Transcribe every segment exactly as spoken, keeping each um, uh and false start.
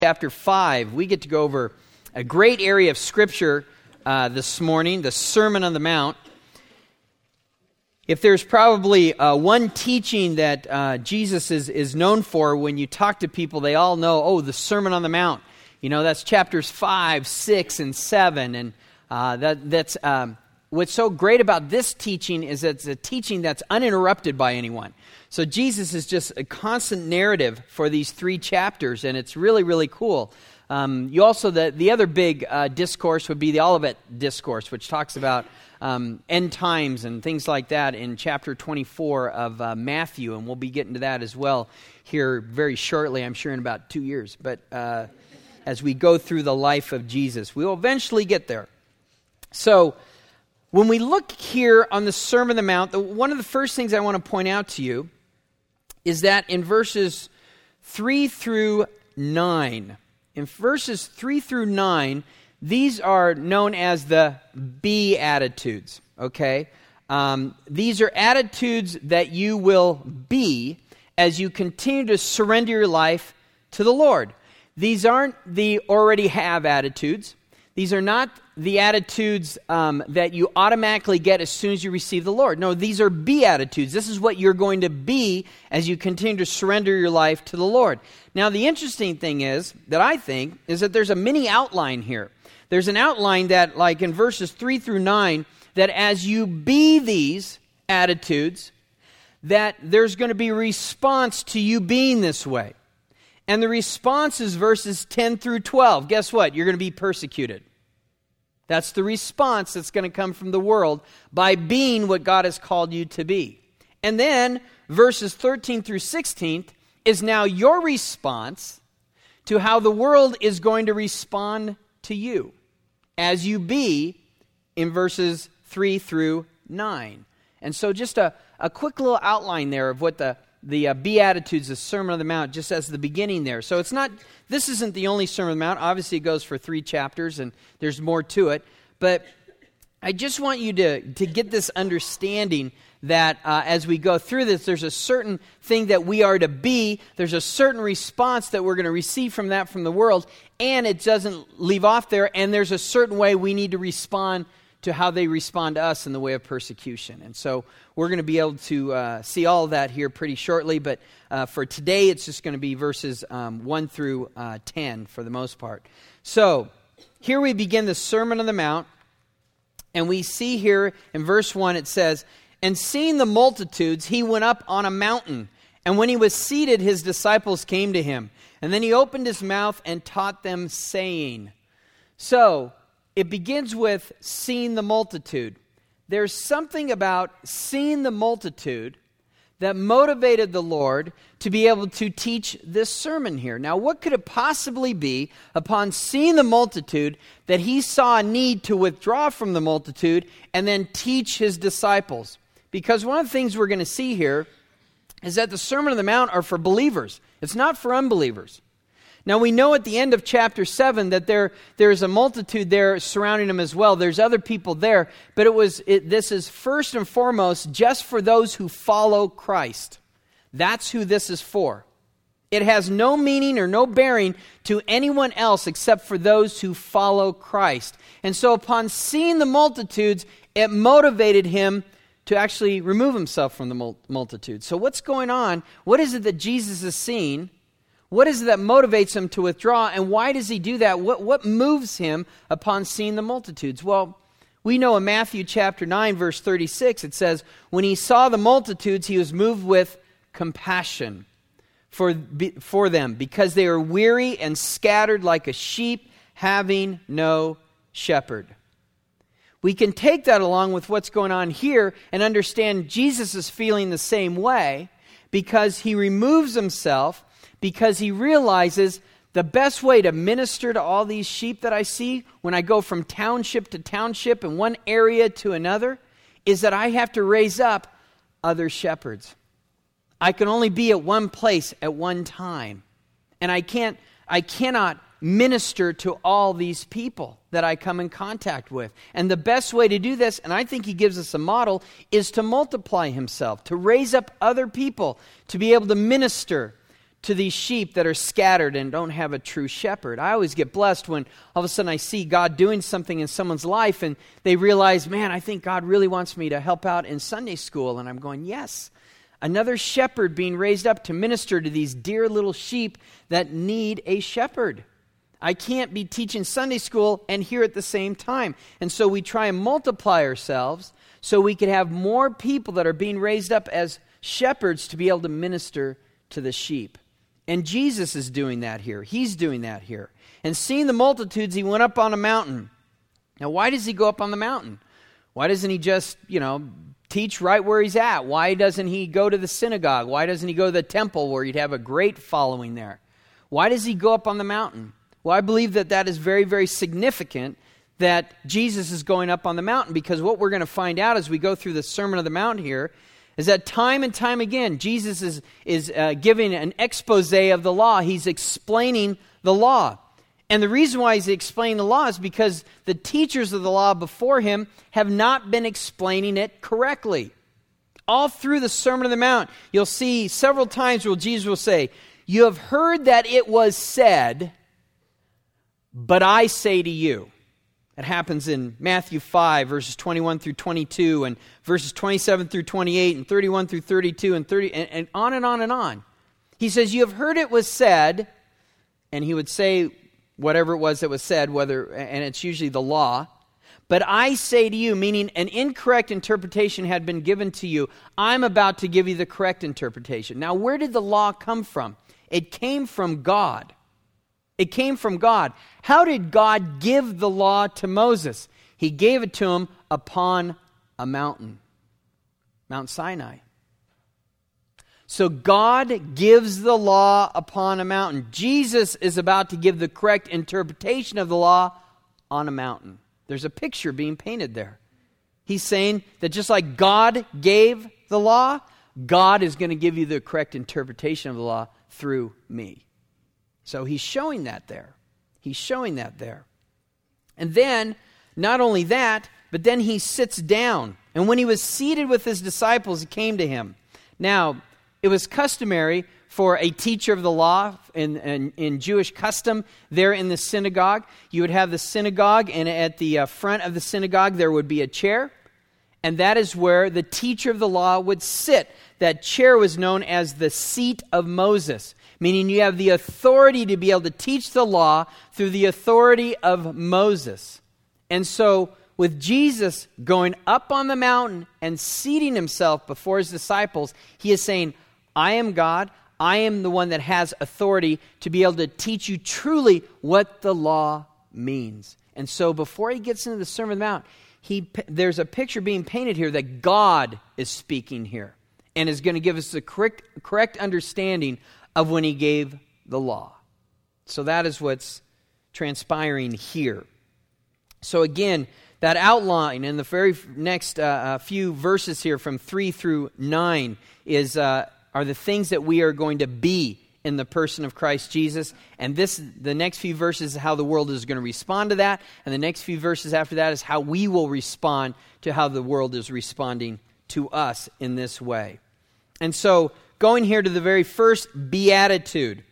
Chapter five, we get to go over a great area of Scripture uh, this morning, the Sermon on the Mount. If there's probably uh, one teaching that uh, Jesus is, is known for, when you talk to people, they all know, oh, the Sermon on the Mount. You know, that's chapters five, six, and seven. And uh, that that's um, what's so great about this teaching is that it's a teaching that's uninterrupted by anyone. So Jesus is just a constant narrative for these three chapters, and it's really, really cool. Um, you also, the, the other big uh, discourse would be the Olivet Discourse, which talks about um, end times and things like that in chapter twenty-four of uh, Matthew, and we'll be getting to that as well here very shortly, I'm sure in about two years. But uh, as we go through the life of Jesus, we will eventually get there. So when we look here on the Sermon on the Mount, the, one of the first things I want to point out to you is that in verses three through nine, in verses three through nine, these are known as the Beatitudes, okay? Um, these are attitudes that you will be as you continue to surrender your life to the Lord. These aren't the already have attitudes. These are not the attitudes um, that you automatically get as soon as you receive the Lord. No, these are Beatitudes. This is what you're going to be as you continue to surrender your life to the Lord. Now, the interesting thing is, that I think, is that there's a mini outline here. There's an outline that, like in verses three through nine, that as you be these attitudes, that there's going to be a response to you being this way. And the response is verses ten through twelve. Guess what? You're going to be persecuted. That's the response that's going to come from the world by being what God has called you to be. And then verses thirteen through sixteen is now your response to how the world is going to respond to you as you be in verses three through nine. And so just a, a quick little outline there of what the The uh, Beatitudes, the Sermon on the Mount, just as the beginning there. So it's not, this isn't the only Sermon on the Mount. Obviously it goes for three chapters and there's more to it. But I just want you to, to get this understanding that uh, as we go through this, there's a certain thing that we are to be. There's a certain response that we're going to receive from that from the world. And it doesn't leave off there. And there's a certain way we need to respond to how they respond to us in the way of persecution. And so we're going to be able to uh, see all of that here pretty shortly, but uh, for today it's just going to be verses um, one through uh, ten for the most part. So here we begin the Sermon on the Mount, and we see here in verse one it says, "And seeing the multitudes, he went up on a mountain, and when he was seated, his disciples came to him. And then he opened his mouth and taught them, saying." So it begins with seeing the multitude. There's something about seeing the multitude that motivated the Lord to be able to teach this sermon here. Now, what could it possibly be upon seeing the multitude that he saw a need to withdraw from the multitude and then teach his disciples? Because one of the things we're going to see here is that the Sermon on the Mount are for believers. It's not for unbelievers. Now, we know at the end of chapter seven that there there's a multitude there surrounding him as well. There's other people there, but it was it, this is first and foremost just for those who follow Christ. That's who this is for. It has no meaning or no bearing to anyone else except for those who follow Christ. And so upon seeing the multitudes, it motivated him to actually remove himself from the multitude. So what's going on? What is it that Jesus is seeing? What is it that motivates him to withdraw, and why does he do that? What, what moves him upon seeing the multitudes? Well, we know in Matthew chapter nine, verse thirty-six, it says, "When he saw the multitudes, he was moved with compassion for, for them, because they are weary and scattered like a sheep having no shepherd." We can take that along with what's going on here and understand Jesus is feeling the same way, because he removes himself, because he realizes the best way to minister to all these sheep that I see when I go from township to township and one area to another is that I have to raise up other shepherds. I can only be at one place at one time. And I can't, I cannot minister to all these people that I come in contact with. And the best way to do this, and I think he gives us a model, is to multiply himself, to raise up other people, to be able to minister to these sheep that are scattered and don't have a true shepherd. I always get blessed when all of a sudden I see God doing something in someone's life and they realize, man, I think God really wants me to help out in Sunday school. And I'm going, yes, another shepherd being raised up to minister to these dear little sheep that need a shepherd. I can't be teaching Sunday school and here at the same time. And so we try and multiply ourselves so we can have more people that are being raised up as shepherds to be able to minister to the sheep. And Jesus is doing that here. He's doing that here. And seeing the multitudes, he went up on a mountain. Now, why does he go up on the mountain? Why doesn't he just, you know, teach right where he's at? Why doesn't he go to the synagogue? Why doesn't he go to the temple where he'd have a great following there? Why does he go up on the mountain? Well, I believe that that is very, very significant that Jesus is going up on the mountain, because what we're going to find out as we go through the Sermon on the Mount here is that time and time again, Jesus is, is uh, giving an expose of the law. He's explaining the law. And the reason why he's explaining the law is because the teachers of the law before him have not been explaining it correctly. All through the Sermon on the Mount, you'll see several times where Jesus will say, "You have heard that it was said, but I say to you." It happens in Matthew five, verses twenty-one through twenty-two, and verses twenty-seven through twenty-eight, and thirty-one through thirty-two, and thirty, and, and on and on and on. He says, "You have heard it was said," and he would say whatever it was that was said, whether, and it's usually the law. "But I say to you," meaning an incorrect interpretation had been given to you. I'm about to give you the correct interpretation. Now, where did the law come from? It came from God. It came from God. How did God give the law to Moses? He gave it to him upon a mountain, Mount Sinai. So God gives the law upon a mountain. Jesus is about to give the correct interpretation of the law on a mountain. There's a picture being painted there. He's saying that just like God gave the law, God is going to give you the correct interpretation of the law through me. So he's showing that there. He's showing that there. And then, not only that, but then he sits down. And when he was seated with his disciples, he came to him. Now, it was customary for a teacher of the law in, in, in Jewish custom there in the synagogue. You would have the synagogue, and at the uh, front of the synagogue there would be a chair. And that is where the teacher of the law would sit. That chair was known as the seat of Moses, meaning you have the authority to be able to teach the law through the authority of Moses. And so, with Jesus going up on the mountain and seating himself before his disciples, he is saying, I am God. I am the one that has authority to be able to teach you truly what the law means. And so, before he gets into the Sermon on the Mount, he, there's a picture being painted here that God is speaking here and is going to give us the correct, correct understanding of when he gave the law. So that is what's transpiring here. So again, that outline in the very next uh, uh, few verses here from three through nine is uh, are the things that we are going to be in the person of Christ Jesus. And this, the next few verses is how the world is going to respond to that. And the next few verses after that is how we will respond to how the world is responding to us in this way. And so, going here to the very first beatitude.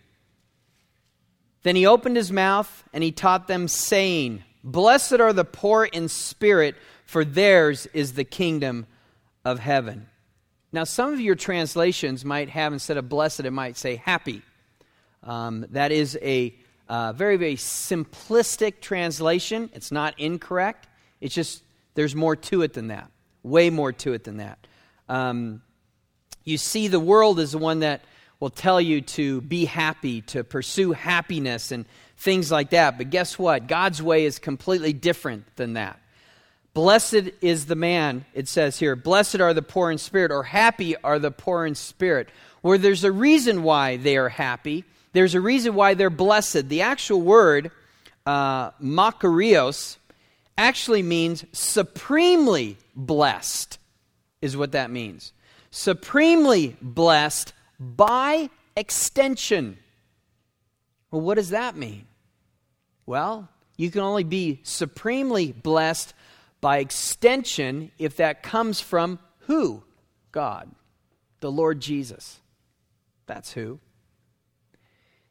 Then he opened his mouth and he taught them, saying, Blessed are the poor in spirit, for theirs is the kingdom of heaven. Now, some of your translations might have, instead of blessed, it might say happy. Um, that is a uh, very, very simplistic translation. It's not incorrect. It's just, there's more to it than that. Way more to it than that. Um, you see, the world is the one that will tell you to be happy, to pursue happiness and things like that. But guess what? God's way is completely different than that. Blessed is the man, it says here, blessed are the poor in spirit, or happy are the poor in spirit, where there's a reason why they are happy. There's a reason why they're blessed. The actual word, uh, makarios, actually means supremely blessed, is what that means. Supremely blessed by extension. Well, what does that mean? Well, you can only be supremely blessed by extension if that comes from who? God, the Lord Jesus. That's who.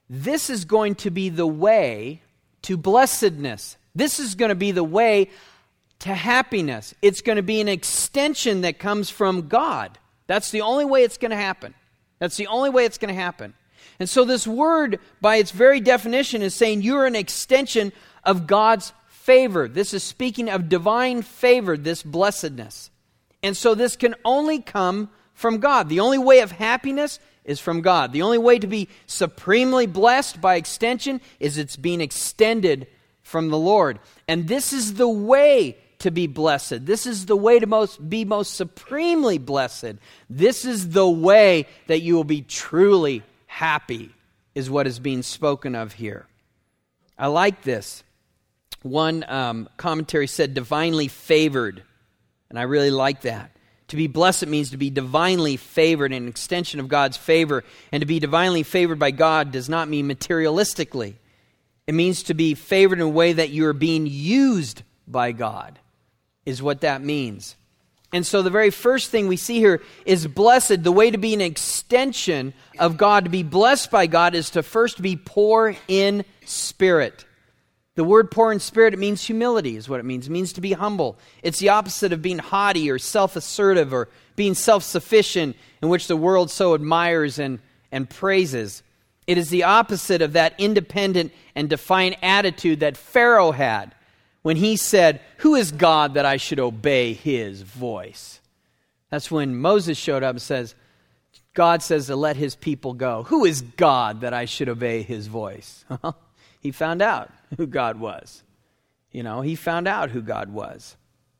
this is going to be the way to blessedness. This is going to be the way to happiness. It's going to be an extension that comes from God. That's the only way it's going to happen. That's the only way it's going to happen. And so this word, by its very definition, is saying you're an extension of God's favor. This is speaking of divine favor, this blessedness. And so this can only come from God. The only way of happiness is from God. The only way to be supremely blessed by extension is it's being extended from the Lord. And this is the way to be blessed. This is the way to most be most supremely blessed. This is the way that you will be truly happy, is what is being spoken of here. I like this. One um, commentary said divinely favored, and I really like that. To be blessed means to be divinely favored, an extension of God's favor. And to be divinely favored by God does not mean materialistically. It means to be favored in a way that you are being used by God, is what that means. And so the very first thing we see here is blessed. The way to be an extension of God, to be blessed by God, is to first be poor in spirit. The word poor in spirit, it means humility is what it means. It means to be humble. It's the opposite of being haughty or self-assertive or being self-sufficient, in which the world so admires and, and praises. It is the opposite of that independent and defiant attitude that Pharaoh had when he said, "Who is God that I should obey his voice?" That's when Moses showed up and says, God says to let his people go. Who is God that I should obey his voice? He found out who God was. You know, he found out who God was.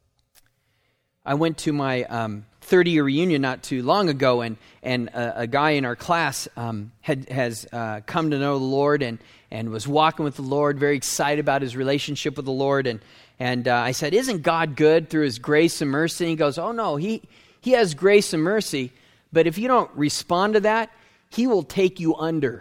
I went to my um, thirty-year reunion not too long ago, and and a, a guy in our class um, had has uh, come to know the Lord and and was walking with the Lord, very excited about his relationship with the Lord. And and uh, I said, "Isn't God good through his grace and mercy?" And he goes, "Oh no, he he has grace and mercy, but if you don't respond to that, he will take you under.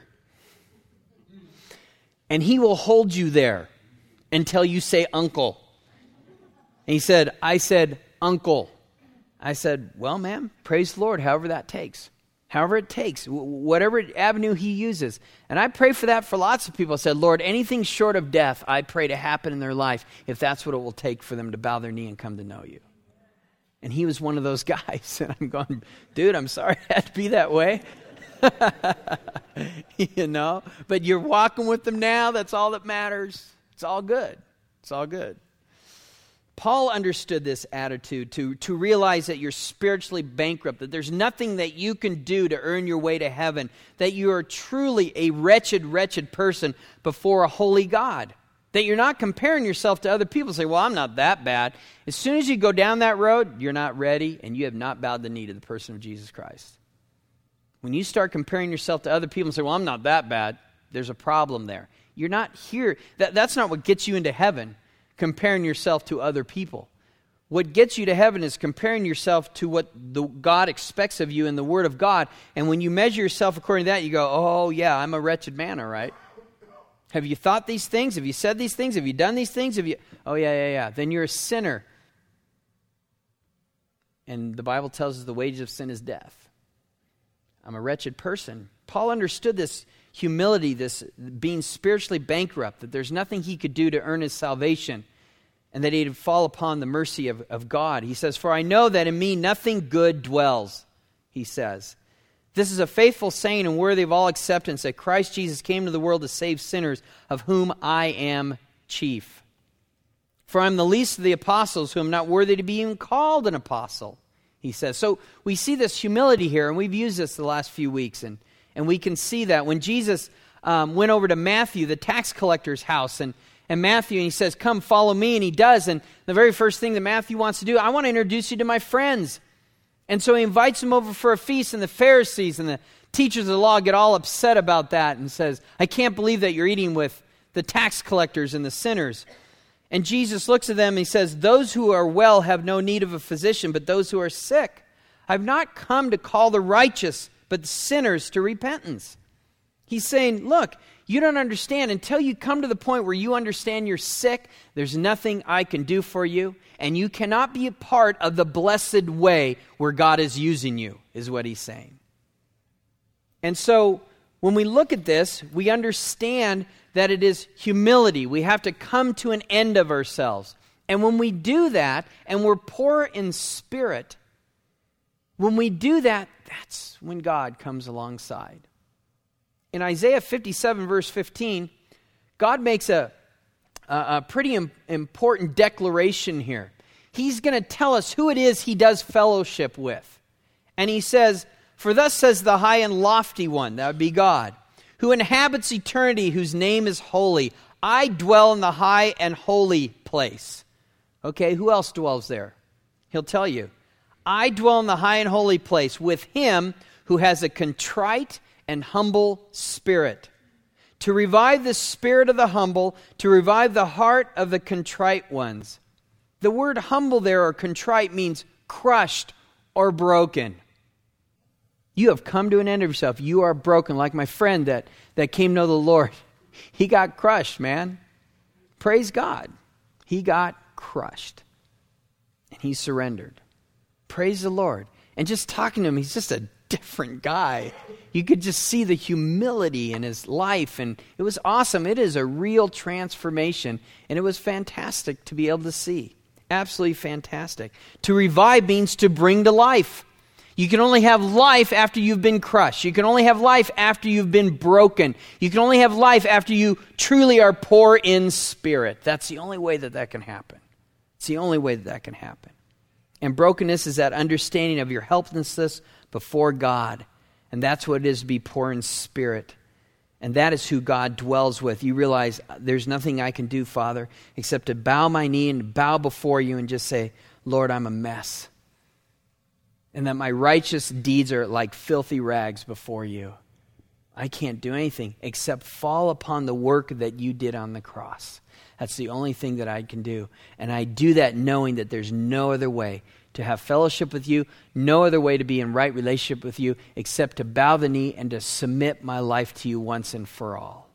And he will hold you there until you say uncle." And he said, I said, "Uncle." I said, "Well, ma'am, praise the Lord, however that takes. However it takes, w- whatever avenue he uses." And I pray for that for lots of people. I said, "Lord, anything short of death, I pray to happen in their life if that's what it will take for them to bow their knee and come to know you." And he was one of those guys. And I'm going, "Dude, I'm sorry it had to be that way." You know, but you're walking with them now. That's all that matters. It's all good. It's all good. Paul understood this attitude to, to realize that you're spiritually bankrupt, that there's nothing that you can do to earn your way to heaven, that you are truly a wretched, wretched person before a holy God, that you're not comparing yourself to other people. Say, "Well, I'm not that bad." As soon as you go down that road, you're not ready and you have not bowed the knee to the person of Jesus Christ. When you start comparing yourself to other people and say, "Well, I'm not that bad," there's a problem there. You're not here. That, that's not what gets you into heaven, comparing yourself to other people. What gets you to heaven is comparing yourself to what the God expects of you in the Word of God. And when you measure yourself according to that, you go, "Oh, yeah, I'm a wretched man, all right. Have you thought these things? Have you said these things? Have you done these things? Have you? Oh, yeah, yeah, yeah. Then you're a sinner." And the Bible tells us the wages of sin is death. I'm a wretched person. Paul understood this humility, this being spiritually bankrupt, that there's nothing he could do to earn his salvation, and that he'd fall upon the mercy of, of God. He says, "For I know that in me nothing good dwells," he says. "This is a faithful saying and worthy of all acceptance, that Christ Jesus came to the world to save sinners, of whom I am chief. For I'm the least of the apostles, who am not worthy to be even called an apostle," he says. So we see this humility here, and we've used this the last few weeks, and, and we can see that when Jesus um, went over to Matthew, the tax collector's house, and, and Matthew, and he says, "Come, follow me," and he does, and the very first thing that Matthew wants to do, "I want to introduce you to my friends." And so he invites him over for a feast, and the Pharisees and the teachers of the law get all upset about that and says, "I can't believe that you're eating with the tax collectors and the sinners." And Jesus looks at them and he says, "Those who are well have no need of a physician, but those who are sick. I've not come to call the righteous, but the sinners to repentance." He's saying, look, you don't understand. Until you come to the point where you understand you're sick, there's nothing I can do for you. And you cannot be a part of the blessed way where God is using you, is what he's saying. And so When we look at this, we understand that it is humility. We have to come to an end of ourselves. And when we do that, and we're poor in spirit, when we do that, that's when God comes alongside. In Isaiah fifty-seven, verse fifteen, God makes a, a, a pretty im- important declaration here. He's going to tell us who it is he does fellowship with. And he says, "For thus says the high and lofty one," that would be God, "who inhabits eternity, whose name is holy. I dwell in the high and holy place." Okay, who else dwells there? He'll tell you. "I dwell in the high and holy place with him who has a contrite and humble spirit, to revive the spirit of the humble, to revive the heart of the contrite ones." The word humble there, or contrite, means crushed or broken. You have come to an end of yourself. You are broken, like my friend that, that came to know the Lord. He got crushed, man. Praise God. He got crushed. And he surrendered. Praise the Lord. And just talking to him, he's just a different guy. You could just see the humility in his life, and it was awesome. It is a real transformation, and it was fantastic to be able to see. Absolutely fantastic. To revive means to bring to life. You can only have life after you've been crushed. You can only have life after you've been broken. You can only have life after you truly are poor in spirit. That's the only way that that can happen. It's the only way that that can happen. And brokenness is that understanding of your helplessness before God. And that's what it is to be poor in spirit. And that is who God dwells with. You realize there's nothing I can do, Father, except to bow my knee and bow before you and just say, "Lord, I'm a mess. And that my righteous deeds are like filthy rags before you. I can't do anything except fall upon the work that you did on the cross. That's the only thing that I can do. And I do that knowing that there's no other way to have fellowship with you, no other way to be in right relationship with you except to bow the knee and to submit my life to you once and for all."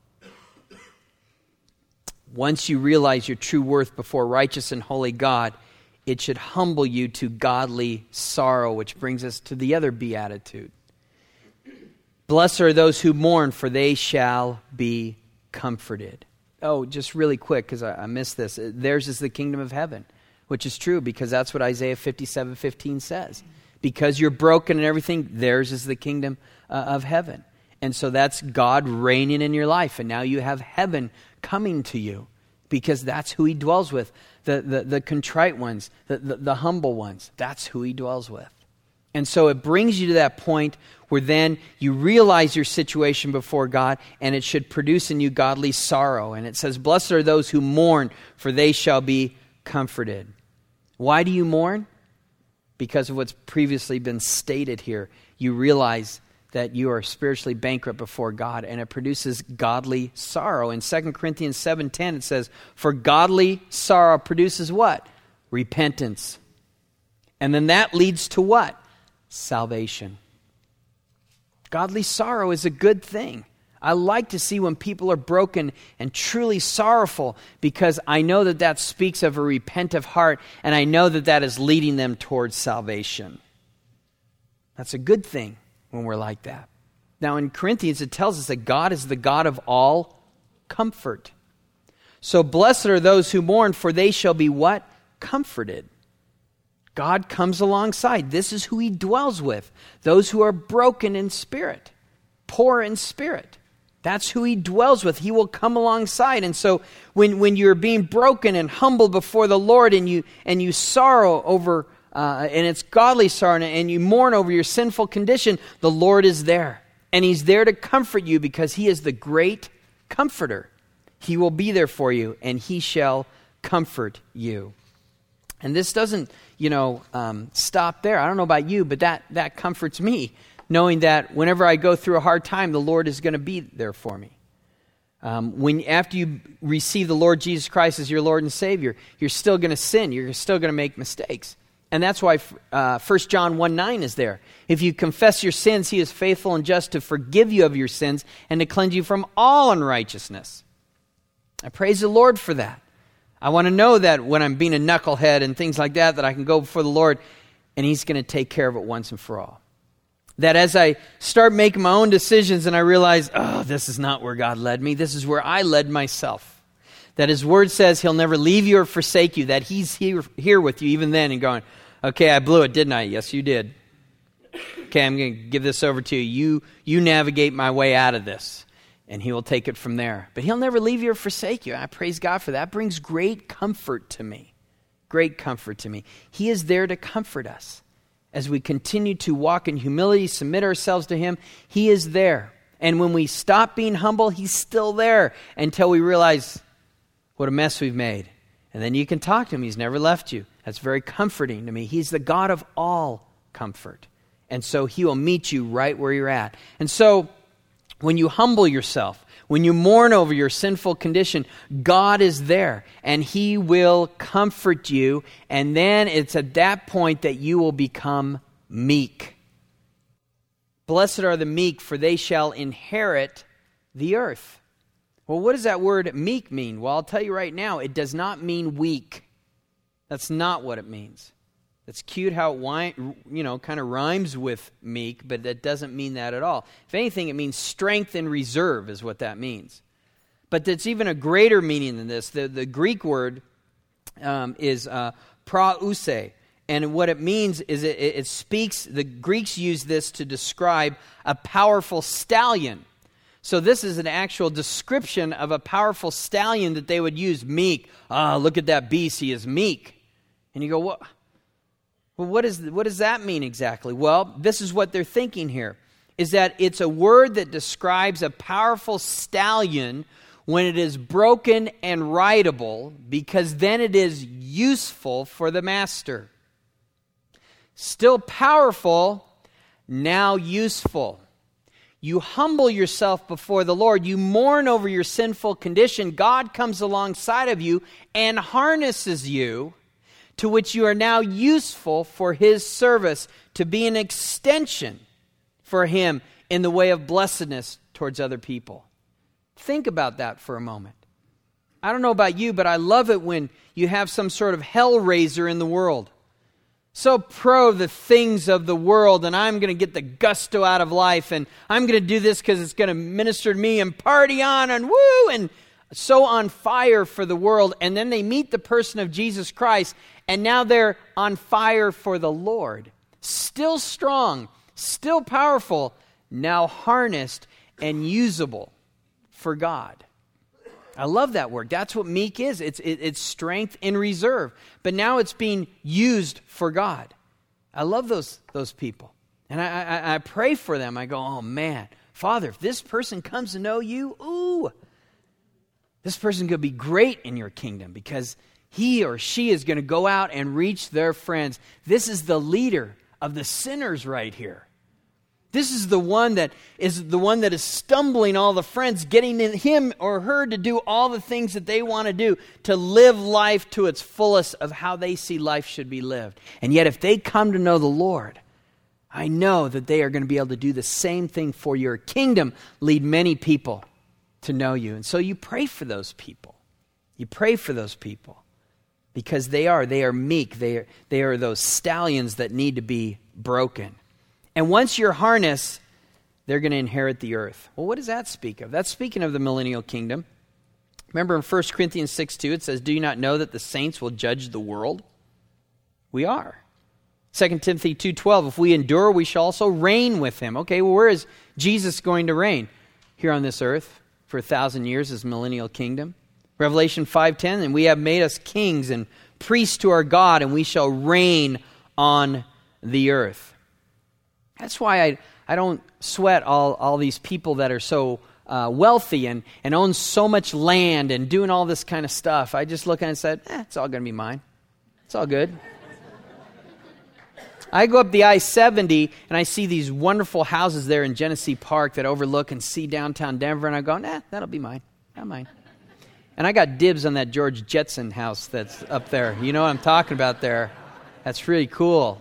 Once you realize your true worth before righteous and holy God, it should humble you to godly sorrow, which brings us to the other beatitude. "Blessed are those who mourn, for they shall be comforted." Oh, just really quick, because I, I missed this. Theirs is the kingdom of heaven, which is true, because that's what Isaiah fifty-seven fifteen says. Because you're broken and everything, theirs is the kingdom uh, of heaven. And so that's God reigning in your life, and now you have heaven coming to you, because that's who he dwells with. The, the, the contrite ones, the, the, the humble ones, that's who he dwells with. And so it brings you to that point where then you realize your situation before God, and it should produce in you godly sorrow. And it says, "Blessed are those who mourn, for they shall be comforted." Why do you mourn? Because of what's previously been stated here. You realize that you are spiritually bankrupt before God, and it produces godly sorrow. In Second Corinthians seven ten, it says, "For godly sorrow produces" what? Repentance. And then that leads to what? Salvation. Godly sorrow is a good thing. I like to see when people are broken and truly sorrowful, because I know that that speaks of a repentant heart, and I know that that is leading them towards salvation. That's a good thing when we're like that. Now in Corinthians, it tells us that God is the God of all comfort. So blessed are those who mourn, for they shall be what? Comforted. God comes alongside. This is who he dwells with. Those who are broken in spirit, poor in spirit. That's who he dwells with. He will come alongside. And so when, when you're being broken and humbled before the Lord, and you and you sorrow over, uh, and it's godly sorrow, and you mourn over your sinful condition, the Lord is there. And he's there to comfort you, because he is the great comforter. He will be there for you, and he shall comfort you. And this doesn't, you know, um, stop there. I don't know about you, but that, that comforts me, knowing that whenever I go through a hard time, the Lord is going to be there for me. Um, when after you receive the Lord Jesus Christ as your Lord and Savior, you're still going to sin. You're still going to make mistakes. And that's why uh, First John one nine is there. If you confess your sins, he is faithful and just to forgive you of your sins and to cleanse you from all unrighteousness. I praise the Lord for that. I want to know that when I'm being a knucklehead and things like that, that I can go before the Lord and he's going to take care of it once and for all. That as I start making my own decisions and I realize, oh, this is not where God led me. This is where I led myself. That His Word says He'll never leave you or forsake you. That He's here, here with you even then and going, okay, I blew it, didn't I? Yes, you did. Okay, I'm going to give this over to you. You, you navigate my way out of this. And He will take it from there. But He'll never leave you or forsake you. I praise God for that. That brings great comfort to me. Great comfort to me. He is there to comfort us. As we continue to walk in humility, submit ourselves to Him, He is there. And when we stop being humble, He's still there until we realize what a mess we've made. And then you can talk to Him. He's never left you. That's very comforting to me. He's the God of all comfort. And so He will meet you right where you're at. And so when you humble yourself, when you mourn over your sinful condition, God is there and He will comfort you. And then it's at that point that you will become meek. Blessed are the meek, for they shall inherit the earth. Well, what does that word meek mean? Well, I'll tell you right now, it does not mean weak. That's not what it means. It's cute how it, you know, kind of rhymes with meek, but that doesn't mean that at all. If anything, it means strength and reserve is what that means. But it's even a greater meaning than this. The, the Greek word um, is uh, praouse, and what it means is it, it speaks, the Greeks use this to describe a powerful stallion. So this is an actual description of a powerful stallion that they would use, meek. Ah, look at that beast, he is meek. And you go, what? Well, what, is, what does that mean exactly? Well, this is what they're thinking here, is that it's a word that describes a powerful stallion when it is broken and rideable, because then it is useful for the master. Still powerful, now useful. You humble yourself before the Lord. You mourn over your sinful condition. God comes alongside of you and harnesses you, to which you are now useful for His service, to be an extension for Him in the way of blessedness towards other people. Think about that for a moment. I don't know about you, but I love it when you have some sort of hellraiser in the world. So pro the things of the world, and I'm going to get the gusto out of life, and I'm going to do this because it's going to minister to me and party on and woo, and so on fire for the world. And then they meet the person of Jesus Christ, and now they're on fire for the Lord. Still strong, still powerful, now harnessed and usable for God. I love that word. That's what meek is. It's, it, it's strength in reserve. But now it's being used for God. I love those, those people. And I, I, I pray for them. I go, oh man, Father, if this person comes to know you, ooh, this person could be great in your kingdom because he or she is going to go out and reach their friends. This is the leader of the sinners right here. This is the one that is the one that is stumbling all the friends, getting in him or her to do all the things that they want to do, to live life to its fullest of how they see life should be lived. And yet if they come to know the Lord, I know that they are going to be able to do the same thing for your kingdom, lead many people to know you. And so you pray for those people. You pray for those people because they are, they are meek. They are, they are those stallions that need to be broken. And once you're harnessed, they're going to inherit the earth. Well, what does that speak of? That's speaking of the millennial kingdom. Remember in First Corinthians six two, it says, do you not know that the saints will judge the world? We are. Second Timothy two twelve, if we endure, we shall also reign with him. Okay, well, where is Jesus going to reign? Here on this earth for a thousand years, as millennial kingdom. Revelation five ten, and we have made us kings and priests to our God, and we shall reign on the earth. That's why I, I don't sweat all, all these people that are so uh, wealthy and, and own so much land and doing all this kind of stuff. I just look at it and said, eh, it's all going to be mine. It's all good. I go up the I seventy and I see these wonderful houses there in Genesee Park that overlook and see downtown Denver, and I go, nah, that'll be mine. Not mine. And I got dibs on that George Jetson house that's up there. You know what I'm talking about there. That's really cool.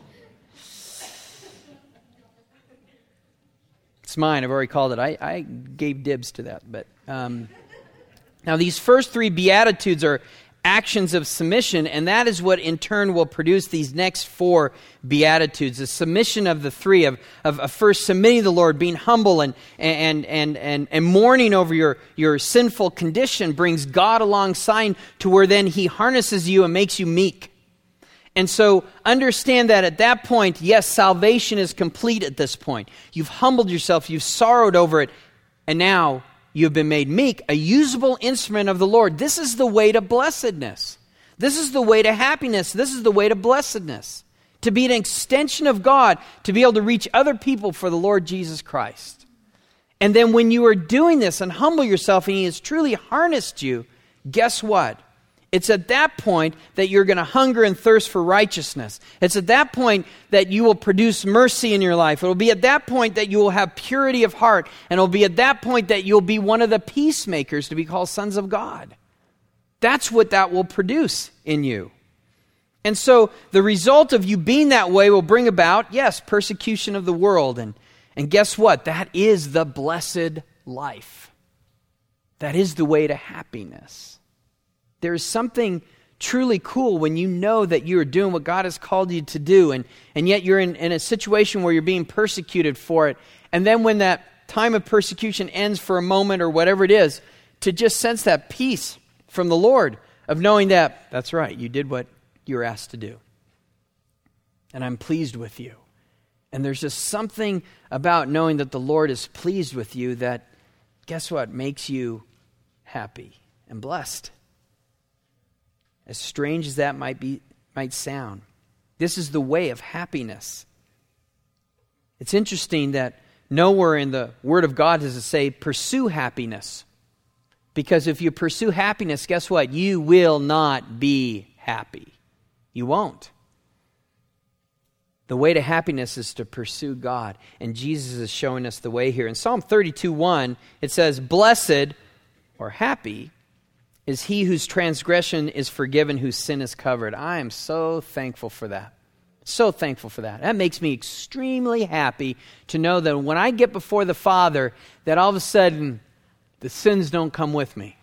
It's mine. I've already called it. I, I gave dibs to that. But um, now these first three Beatitudes are actions of submission, and that is what in turn will produce these next four Beatitudes. The submission of the three, of, of, of first submitting to the Lord, being humble and and and and, and mourning over your, your sinful condition brings God alongside to where then He harnesses you and makes you meek. And so understand that at that point, yes, salvation is complete at this point. You've humbled yourself, you've sorrowed over it, and now you have been made meek, a usable instrument of the Lord. This is the way to blessedness. This is the way to happiness. This is the way to blessedness. To be an extension of God, to be able to reach other people for the Lord Jesus Christ. And then when you are doing this and humble yourself and He has truly harnessed you, guess what? It's at that point that you're going to hunger and thirst for righteousness. It's at that point that you will produce mercy in your life. It will be at that point that you will have purity of heart. And it will be at that point that you'll be one of the peacemakers to be called sons of God. That's what that will produce in you. And so the result of you being that way will bring about, yes, persecution of the world. And, and guess what? That is the blessed life. That is the way to happiness. There is something truly cool when you know that you are doing what God has called you to do, and, and yet you're in, in a situation where you're being persecuted for it. And then when that time of persecution ends for a moment or whatever it is, to just sense that peace from the Lord of knowing that, that's right, you did what you were asked to do. And I'm pleased with you. And there's just something about knowing that the Lord is pleased with you that, guess what, makes you happy and blessed. As strange as that might be, might sound, this is the way of happiness. It's interesting that nowhere in the Word of God does it say, pursue happiness. Because if you pursue happiness, guess what? You will not be happy. You won't. The way to happiness is to pursue God. And Jesus is showing us the way here. In Psalm thirty-two one, it says, blessed or happy is he whose transgression is forgiven, whose sin is covered. I am so thankful for that. So thankful for that. That makes me extremely happy to know that when I get before the Father, that all of a sudden the sins don't come with me.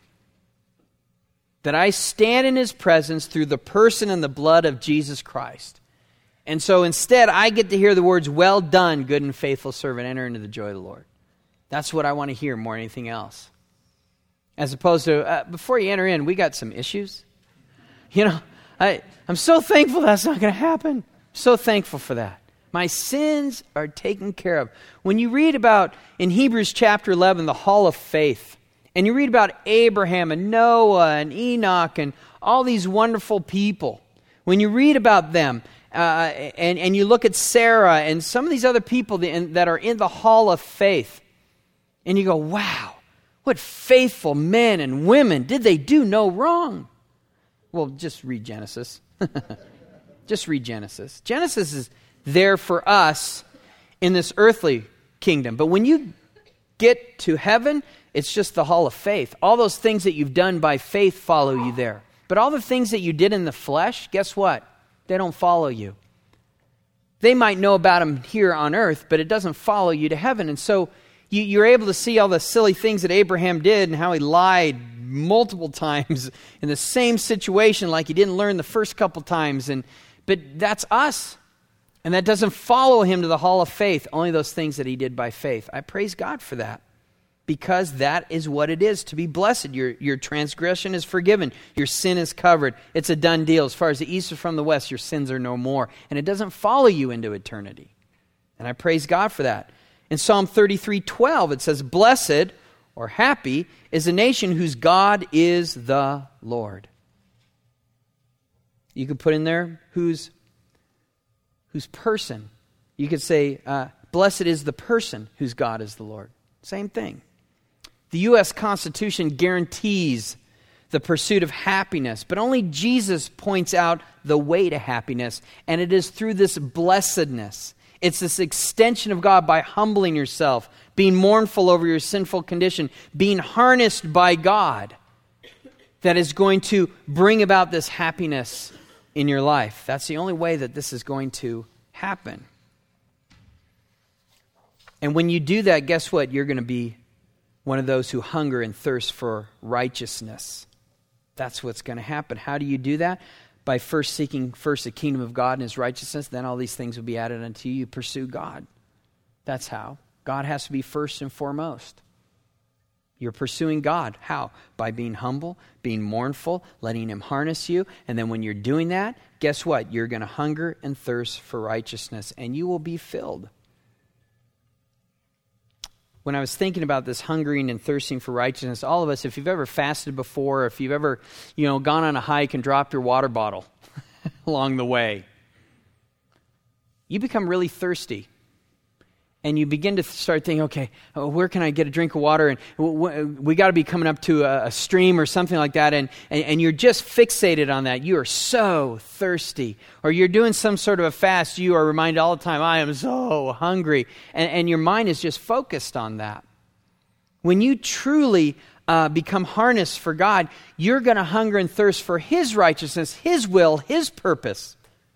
That I stand in His presence through the person and the blood of Jesus Christ. And so instead, I get to hear the words, well done, good and faithful servant, enter into the joy of the Lord. That's what I want to hear more than anything else. As opposed to, uh, before you enter in, we got some issues. You know, I, I'm so thankful that's not going to happen. So thankful for that. My sins are taken care of. When you read about, in Hebrews chapter eleven, the hall of faith, and you read about Abraham and Noah and Enoch and all these wonderful people, when you read about them, uh, and, and you look at Sarah and some of these other people that, that are in the hall of faith, and you go, wow, what faithful men and women, did they do no wrong? Well, just read Genesis. Just read Genesis. Genesis is there for us in this earthly kingdom. But when you get to heaven, it's just the hall of faith. All those things that you've done by faith follow you there. But all the things that you did in the flesh, guess what? They don't follow you. They might know about them here on earth, but it doesn't follow you to heaven. And so you, you're able to see all the silly things that Abraham did and how he lied multiple times in the same situation like he didn't learn the first couple times. And but that's us. And that doesn't follow him to the hall of faith, only those things that he did by faith. I praise God for that, because that is what it is to be blessed. Your, your transgression is forgiven. Your sin is covered. It's a done deal. As far as the east is from the west, your sins are no more. And it doesn't follow you into eternity. And I praise God for that. In Psalm thirty-three twelve, it says, blessed or happy is a nation whose God is the Lord. You could put in there whose, whose person. You could say, uh, blessed is the person whose God is the Lord. Same thing. The U S Constitution guarantees the pursuit of happiness, but only Jesus points out the way to happiness, and it is through this blessedness. It's this extension of God by humbling yourself, being mournful over your sinful condition, being harnessed by God, that is going to bring about this happiness in your life. That's the only way that this is going to happen. And when you do that, guess what? You're going to be one of those who hunger and thirst for righteousness. That's what's going to happen. How do you do that? By first seeking first the kingdom of God and his righteousness, then all these things will be added unto you. You pursue God. That's how. God has to be first and foremost. You're pursuing God. How? By being humble, being mournful, letting him harness you. And then when you're doing that, guess what? You're going to hunger and thirst for righteousness, and you will be filled. When I was thinking about this hungering and thirsting for righteousness, all of us, if you've ever fasted before, if you've ever, you know, gone on a hike and dropped your water bottle along the way, you become really thirsty. And you begin to start thinking, okay, where can I get a drink of water? And we got to be coming up to a, a stream or something like that. And, and, and you're just fixated on that. You are so thirsty. Or you're doing some sort of a fast. You are reminded all the time, I am so hungry. And, and your mind is just focused on that. When you truly uh, become harnessed for God, you're going to hunger and thirst for his righteousness, his will, his purpose.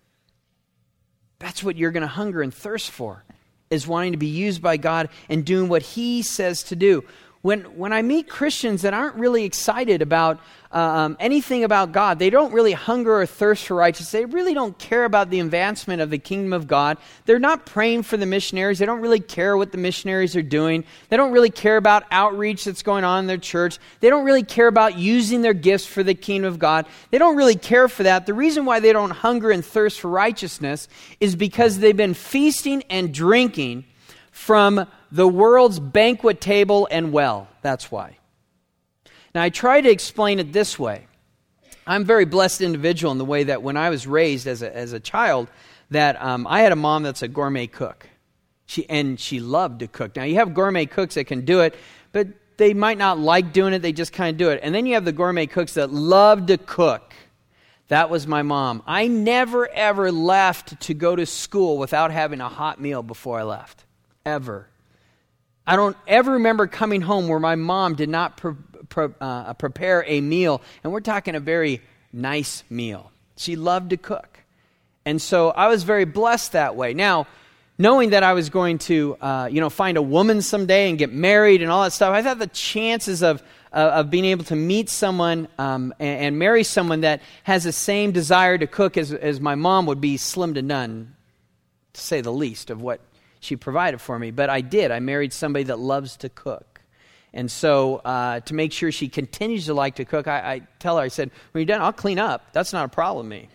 That's what you're going to hunger and thirst for. Is wanting to be used by God and doing what he says to do. When when I meet Christians that aren't really excited about um, anything about God, they don't really hunger or thirst for righteousness, they really don't care about the advancement of the kingdom of God, they're not praying for the missionaries, they don't really care what the missionaries are doing, they don't really care about outreach that's going on in their church, they don't really care about using their gifts for the kingdom of God, they don't really care for that. The reason why they don't hunger and thirst for righteousness is because they've been feasting and drinking from the world's banquet table and well. That's why. Now, I try to explain it this way. I'm a very blessed individual in the way that when I was raised as a, as a child, that um, I had a mom that's a gourmet cook. She and she loved to cook. Now, you have gourmet cooks that can do it, but they might not like doing it. They just kind of do it. And then you have the gourmet cooks that love to cook. That was my mom. I never, ever left to go to school without having a hot meal before I left. Ever. I don't ever remember coming home where my mom did not pre- pre- uh, prepare a meal. And we're talking a very nice meal. She loved to cook. And so I was very blessed that way. Now, knowing that I was going to, uh, you know, find a woman someday and get married and all that stuff, I thought the chances of uh, of being able to meet someone um, and, and marry someone that has the same desire to cook as, as my mom would be slim to none, to say the least, of what she provided for me. But I did. I married somebody that loves to cook. And so uh, to make sure she continues to like to cook, I, I tell her, I said, when you're done, I'll clean up. That's not a problem with me.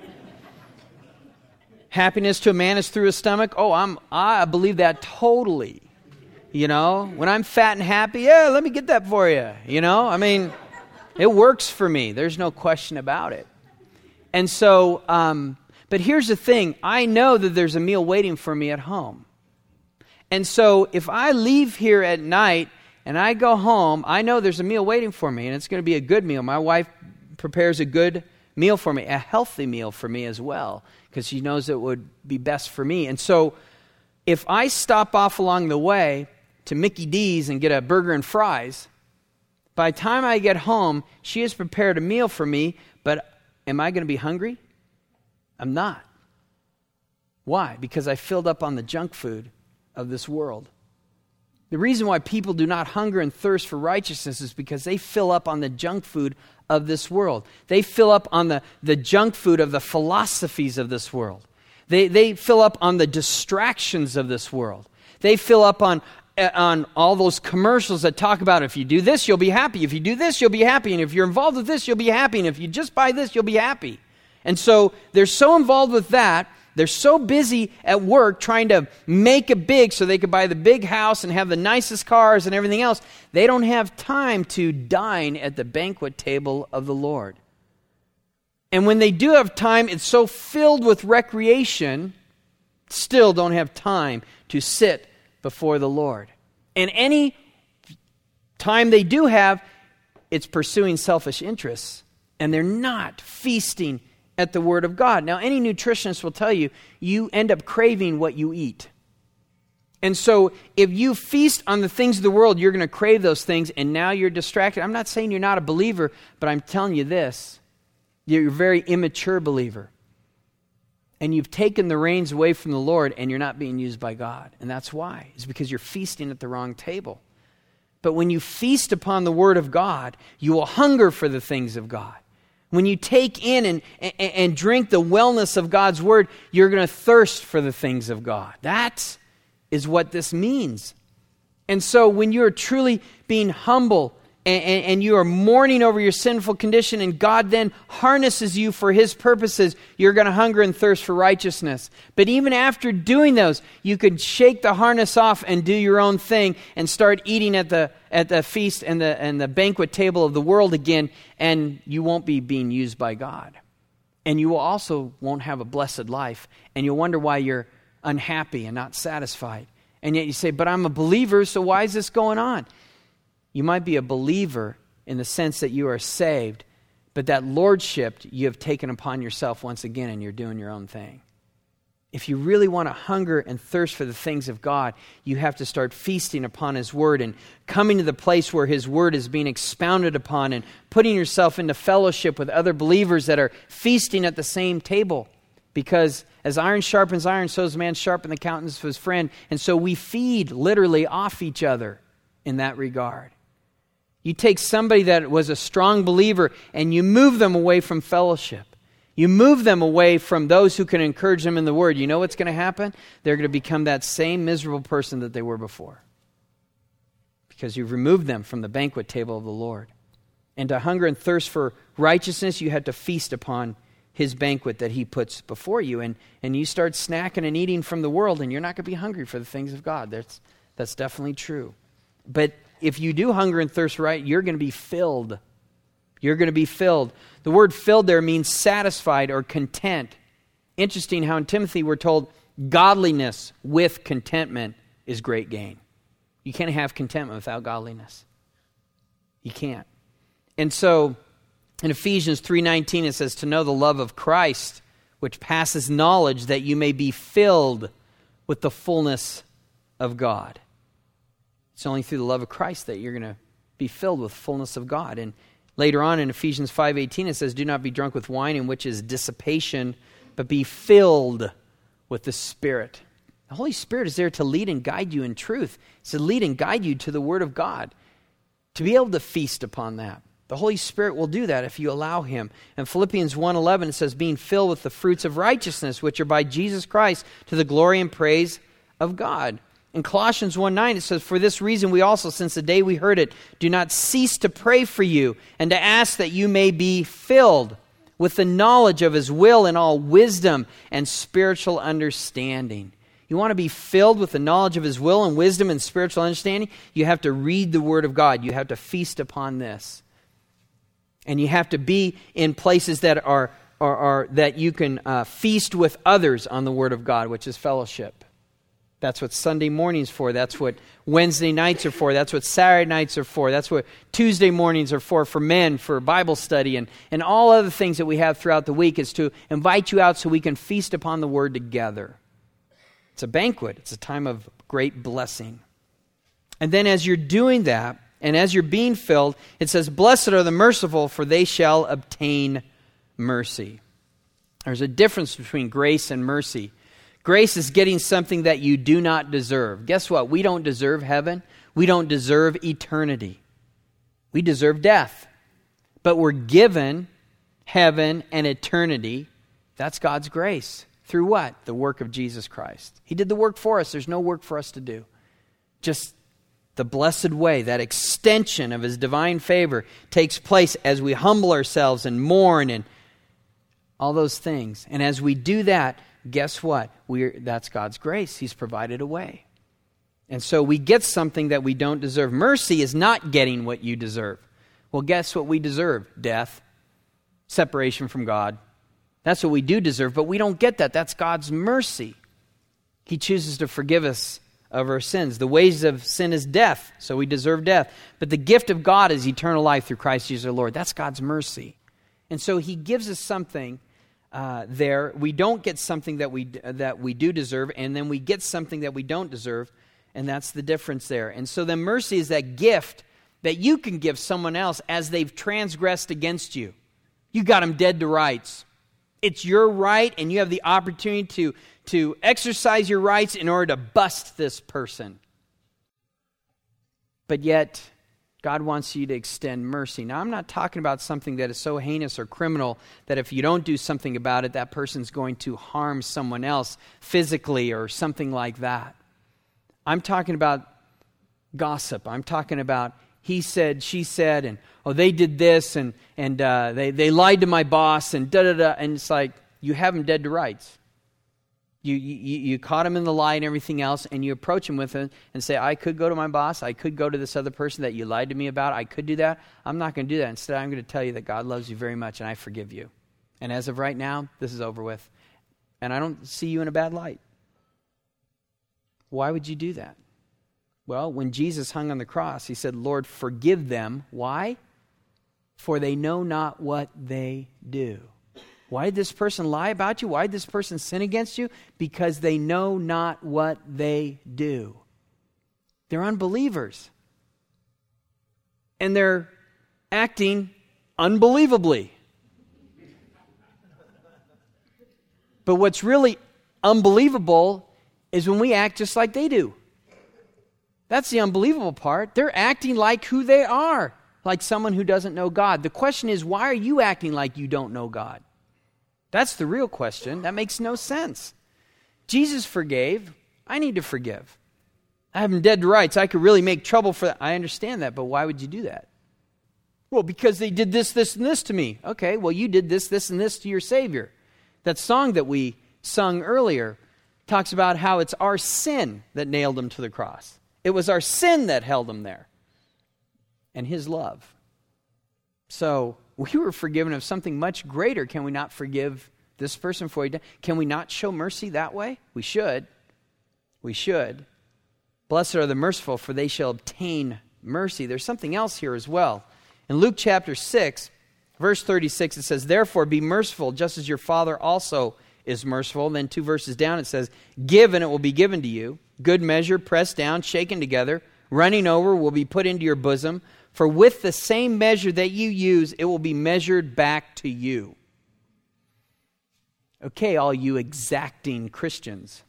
Happiness to a man is through his stomach. Oh, I'm, I believe that totally. You know, when I'm fat and happy, yeah, let me get that for you. You know, I mean, it works for me. There's no question about it. And so, um, but here's the thing. I know that there's a meal waiting for me at home. And so if I leave here at night and I go home, I know there's a meal waiting for me, and it's going to be a good meal. My wife prepares a good meal for me, a healthy meal for me as well, because she knows it would be best for me. And so if I stop off along the way to Mickey D's and get a burger and fries, by the time I get home, she has prepared a meal for me, but am I going to be hungry? I'm not. Why? Because I filled up on the junk food of this world. The reason why people do not hunger and thirst for righteousness is because they fill up on the junk food of this world. They fill up on the, the junk food of the philosophies of this world. They, they fill up on the distractions of this world. They fill up on, on all those commercials that talk about if you do this, you'll be happy. If you do this, you'll be happy. And if you're involved with this, you'll be happy. And if you just buy this, you'll be happy. And so they're so involved with that. They're so busy at work trying to make it big so they could buy the big house and have the nicest cars and everything else. They don't have time to dine at the banquet table of the Lord. And when they do have time, it's so filled with recreation, still don't have time to sit before the Lord. And any time they do have, it's pursuing selfish interests. And they're not feasting at the Word of God. Now, any nutritionist will tell you, you end up craving what you eat. And so, if you feast on the things of the world, you're going to crave those things, and now you're distracted. I'm not saying you're not a believer, but I'm telling you this. You're a very immature believer. And you've taken the reins away from the Lord, and you're not being used by God. And that's why. It's because you're feasting at the wrong table. But when you feast upon the Word of God, you will hunger for the things of God. When you take in and, and, and drink the wellness of God's Word, you're going to thirst for the things of God. That is what this means. And so when you're truly being humble and, and, and you are mourning over your sinful condition and God then harnesses you for His purposes, you're going to hunger and thirst for righteousness. But even after doing those, you could shake the harness off and do your own thing and start eating at the at the feast and the and the banquet table of the world again, and you won't be being used by God. And you will also won't have a blessed life, and you'll wonder why you're unhappy and not satisfied. And yet you say, but I'm a believer, so why is this going on? You might be a believer in the sense that you are saved, but that lordship you have taken upon yourself once again, and you're doing your own thing. If you really want to hunger and thirst for the things of God, you have to start feasting upon His Word and coming to the place where His Word is being expounded upon and putting yourself into fellowship with other believers that are feasting at the same table. Because as iron sharpens iron, so does man sharpen the countenance of his friend. And so we feed literally off each other in that regard. You take somebody that was a strong believer and you move them away from fellowship. You move them away from those who can encourage them in the Word. You know what's going to happen? They're going to become that same miserable person that they were before. Because you've removed them from the banquet table of the Lord. And to hunger and thirst for righteousness, you had to feast upon His banquet that He puts before you. And, and you start snacking and eating from the world, and you're not going to be hungry for the things of God. That's, that's definitely true. But if you do hunger and thirst right, you're going to be filled. You're going to be filled. The word filled there means satisfied or content. Interesting how in Timothy we're told godliness with contentment is great gain. You can't have contentment without godliness. You can't. And so in Ephesians three nineteen it says, to know the love of Christ, which passes knowledge, that you may be filled with the fullness of God. It's only through the love of Christ that you're going to be filled with fullness of God. And later on in Ephesians five eighteen it says, do not be drunk with wine, in which is dissipation, but be filled with the Spirit. The Holy Spirit is there to lead and guide you in truth. It's to lead and guide you to the Word of God. To be able to feast upon that. The Holy Spirit will do that if you allow Him. In Philippians one eleven it says, being filled with the fruits of righteousness, which are by Jesus Christ, to the glory and praise of God. In Colossians one nine it says, for this reason we also, since the day we heard it, do not cease to pray for you and to ask that you may be filled with the knowledge of His will in all wisdom and spiritual understanding. You want to be filled with the knowledge of His will and wisdom and spiritual understanding? You have to read the Word of God. You have to feast upon this. And you have to be in places that are, are, are that you can uh, feast with others on the Word of God, which is fellowship. That's what Sunday mornings for. That's what Wednesday nights are for. That's what Saturday nights are for. That's what Tuesday mornings are for, for men, for Bible study, and, and all other things that we have throughout the week is to invite you out so we can feast upon the Word together. It's a banquet. It's a time of great blessing. And then as you're doing that, and as you're being filled, it says, blessed are the merciful, for they shall obtain mercy. There's a difference between grace and mercy. Grace is getting something that you do not deserve. Guess what? We don't deserve heaven. We don't deserve eternity. We deserve death. But we're given heaven and eternity. That's God's grace. Through what? The work of Jesus Christ. He did the work for us. There's no work for us to do. Just the blessed way, that extension of His divine favor takes place as we humble ourselves and mourn and all those things. And as we do that, guess what? We're, that's God's grace. He's provided a way. And so we get something that we don't deserve. Mercy is not getting what you deserve. Well, guess what we deserve? Death, separation from God. That's what we do deserve, but we don't get that. That's God's mercy. He chooses to forgive us of our sins. The wages of sin is death, so we deserve death. But the gift of God is eternal life through Christ Jesus our Lord. That's God's mercy. And so He gives us something uh, there. We don't get something that we that we do deserve, and then we get something that we don't deserve, and that's the difference there. And so then mercy is that gift that you can give someone else as they've transgressed against you. You got them dead to rights. It's your right, and you have the opportunity to, to exercise your rights in order to bust this person. But yet, God wants you to extend mercy. Now, I'm not talking about something that is so heinous or criminal that if you don't do something about it, that person's going to harm someone else physically or something like that. I'm talking about gossip. I'm talking about he said, she said, and oh, they did this, and and uh, they, they lied to my boss, and da-da-da. And it's like, you have them dead to rights. You, you you caught him in the lie and everything else, and you approach him with it and say, I could go to my boss, I could go to this other person that you lied to me about, I could do that. I'm not going to do that. Instead, I'm going to tell you that God loves you very much, and I forgive you. And as of right now, this is over with. And I don't see you in a bad light. Why would you do that? Well, when Jesus hung on the cross, he said, Lord, forgive them. Why? For they know not what they do. Why did this person lie about you? Why did this person sin against you? Because they know not what they do. They're unbelievers. And they're acting unbelievably. But what's really unbelievable is when we act just like they do. That's the unbelievable part. They're acting like who they are, like someone who doesn't know God. The question is, why are you acting like you don't know God? That's the real question. That makes no sense. Jesus forgave. I need to forgive. I have them dead to rights. I could really make trouble for that. I understand that, but why would you do that? Well, because they did this, this, and this to me. Okay, well, you did this, this, and this to your Savior. That song that we sung earlier talks about how it's our sin that nailed him to the cross. It was our sin that held him there. And his love. So, we were forgiven of something much greater. Can we not forgive this person for he did? Can we not show mercy that way? We should. We should. Blessed are the merciful, for they shall obtain mercy. There's something else here as well. In Luke chapter six, verse thirty-six, it says, therefore be merciful, just as your Father also is merciful. And then two verses down it says, give and it will be given to you. Good measure, pressed down, shaken together, running over will be put into your bosom. For with the same measure that you use, it will be measured back to you. Okay, all you exacting Christians,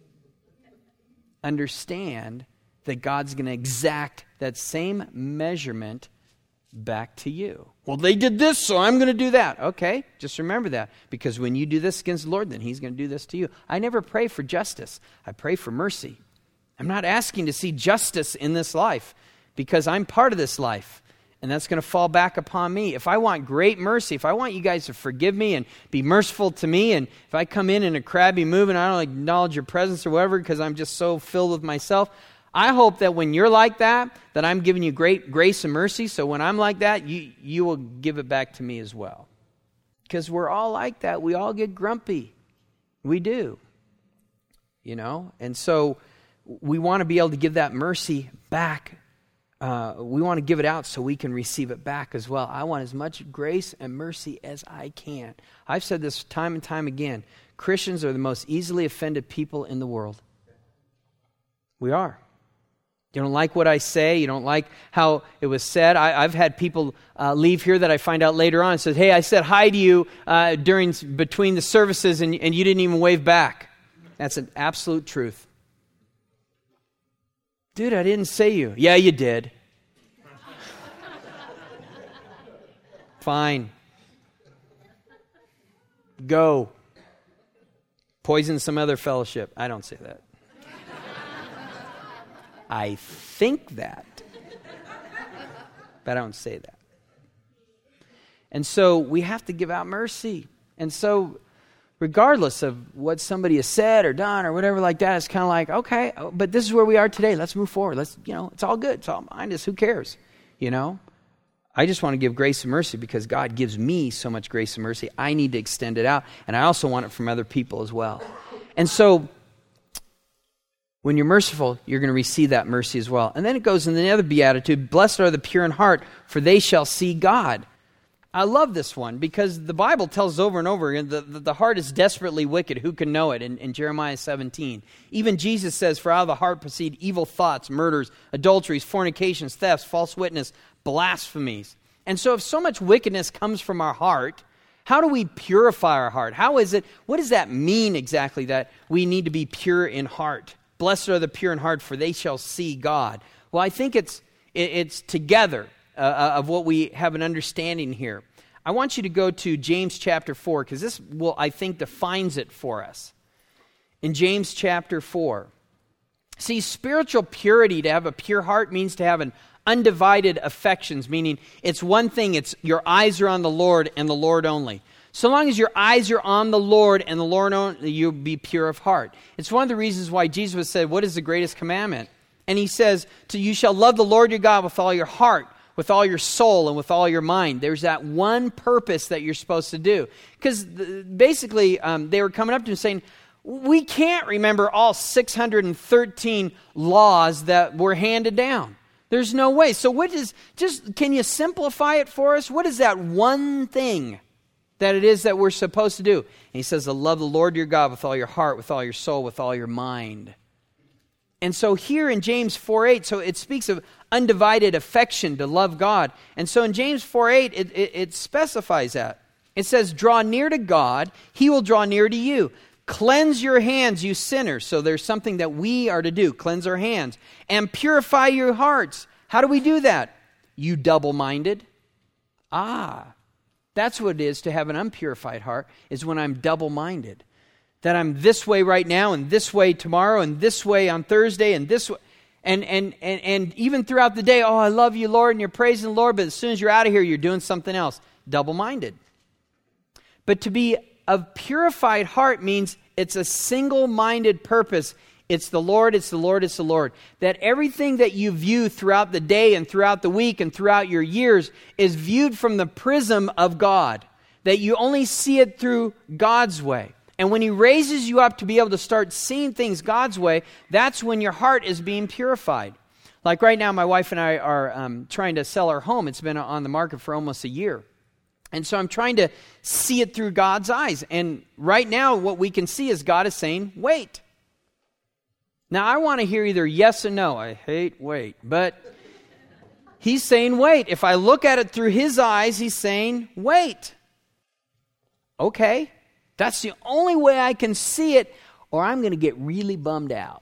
understand that God's going to exact that same measurement back to you. Well, they did this, so I'm going to do that. Okay, just remember that. Because when you do this against the Lord, then he's going to do this to you. I never pray for justice. I pray for mercy. I'm not asking to see justice in this life, because I'm part of this life, and that's going to fall back upon me. If I want great mercy, if I want you guys to forgive me and be merciful to me, and if I come in in a crabby mood and I don't acknowledge your presence or whatever because I'm just so filled with myself, I hope that when you're like that, that I'm giving you great grace and mercy, so when I'm like that, you, you will give it back to me as well. Because we're all like that. We all get grumpy. We do. You know? And so we want to be able to give that mercy back. Uh, we want to give it out so we can receive it back as well. I want as much grace and mercy as I can. I've said this time and time again. Christians are the most easily offended people in the world. We are. You don't like what I say. You don't like how it was said. I, I've had people uh, leave here that I find out later on and says, hey, I said hi to you uh, during between the services and, and you didn't even wave back. That's an absolute truth. Dude, I didn't say you. Yeah, you did. Fine. Go. Poison some other fellowship. I don't say that. I think that. But I don't say that. And so we have to give out mercy. And so regardless of what somebody has said or done or whatever like that, it's kind of like, okay, but this is where we are today. Let's move forward. Let's, you know, it's all good. It's all behind us. Who cares? You know, I just want to give grace and mercy because God gives me so much grace and mercy. I need to extend it out. And I also want it from other people as well. And so when you're merciful, you're going to receive that mercy as well. And then it goes in the other beatitude, blessed are the pure in heart, for they shall see God. I love this one because the Bible tells over and over again that the, the heart is desperately wicked. Who can know it? In, in Jeremiah seventeen. Even Jesus says, for out of the heart proceed evil thoughts, murders, adulteries, fornications, thefts, false witness, blasphemies. And so if so much wickedness comes from our heart, how do we purify our heart? How is it, what does that mean exactly that we need to be pure in heart? Blessed are the pure in heart, for they shall see God. Well, I think it's it, it's together uh, of what we have an understanding here. I want you to go to James chapter four, because this will, I think, defines it for us. In James chapter four. See, spiritual purity, to have a pure heart, means to have an undivided affections, meaning it's one thing, it's your eyes are on the Lord and the Lord only. So long as your eyes are on the Lord and the Lord only, you'll be pure of heart. It's one of the reasons why Jesus said, what is the greatest commandment? And he says, to you shall love the Lord your God with all your heart, with all your soul, and with all your mind. There's that one purpose that you're supposed to do. Because basically, um, they were coming up to him saying, we can't remember all six hundred thirteen laws that were handed down. There's no way. So what is, just, can you simplify it for us? What is that one thing that it is that we're supposed to do? And he says, to love the Lord your God with all your heart, with all your soul, with all your mind. And so here in James four eight, so it speaks of undivided affection to love God. And so in James four eight, it, it, it specifies that. It says, draw near to God, he will draw near to you. Cleanse your hands, you sinners. So there's something that we are to do. Cleanse our hands. And purify your hearts. How do we do that? You double-minded. Ah, that's what it is to have an unpurified heart, is when I'm double-minded. That I'm this way right now, and this way tomorrow, and this way on Thursday, and this way. And, and, and, and even throughout the day, oh, I love you, Lord, and you're praising the Lord, but as soon as you're out of here, you're doing something else. Double-minded. But to be a purified heart means it's a single-minded purpose. It's the Lord, it's the Lord, it's the Lord. That everything that you view throughout the day and throughout the week and throughout your years is viewed from the prism of God. That you only see it through God's way. And when he raises you up to be able to start seeing things God's way, that's when your heart is being purified. Like right now, my wife and I are um, trying to sell our home. It's been on the market for almost a year. And so I'm trying to see it through God's eyes. And right now, what we can see is God is saying, wait. Now, I want to hear either yes or no. I hate wait. But he's saying wait. If I look at it through his eyes, he's saying wait. Okay. That's the only way I can see it, or I'm going to get really bummed out.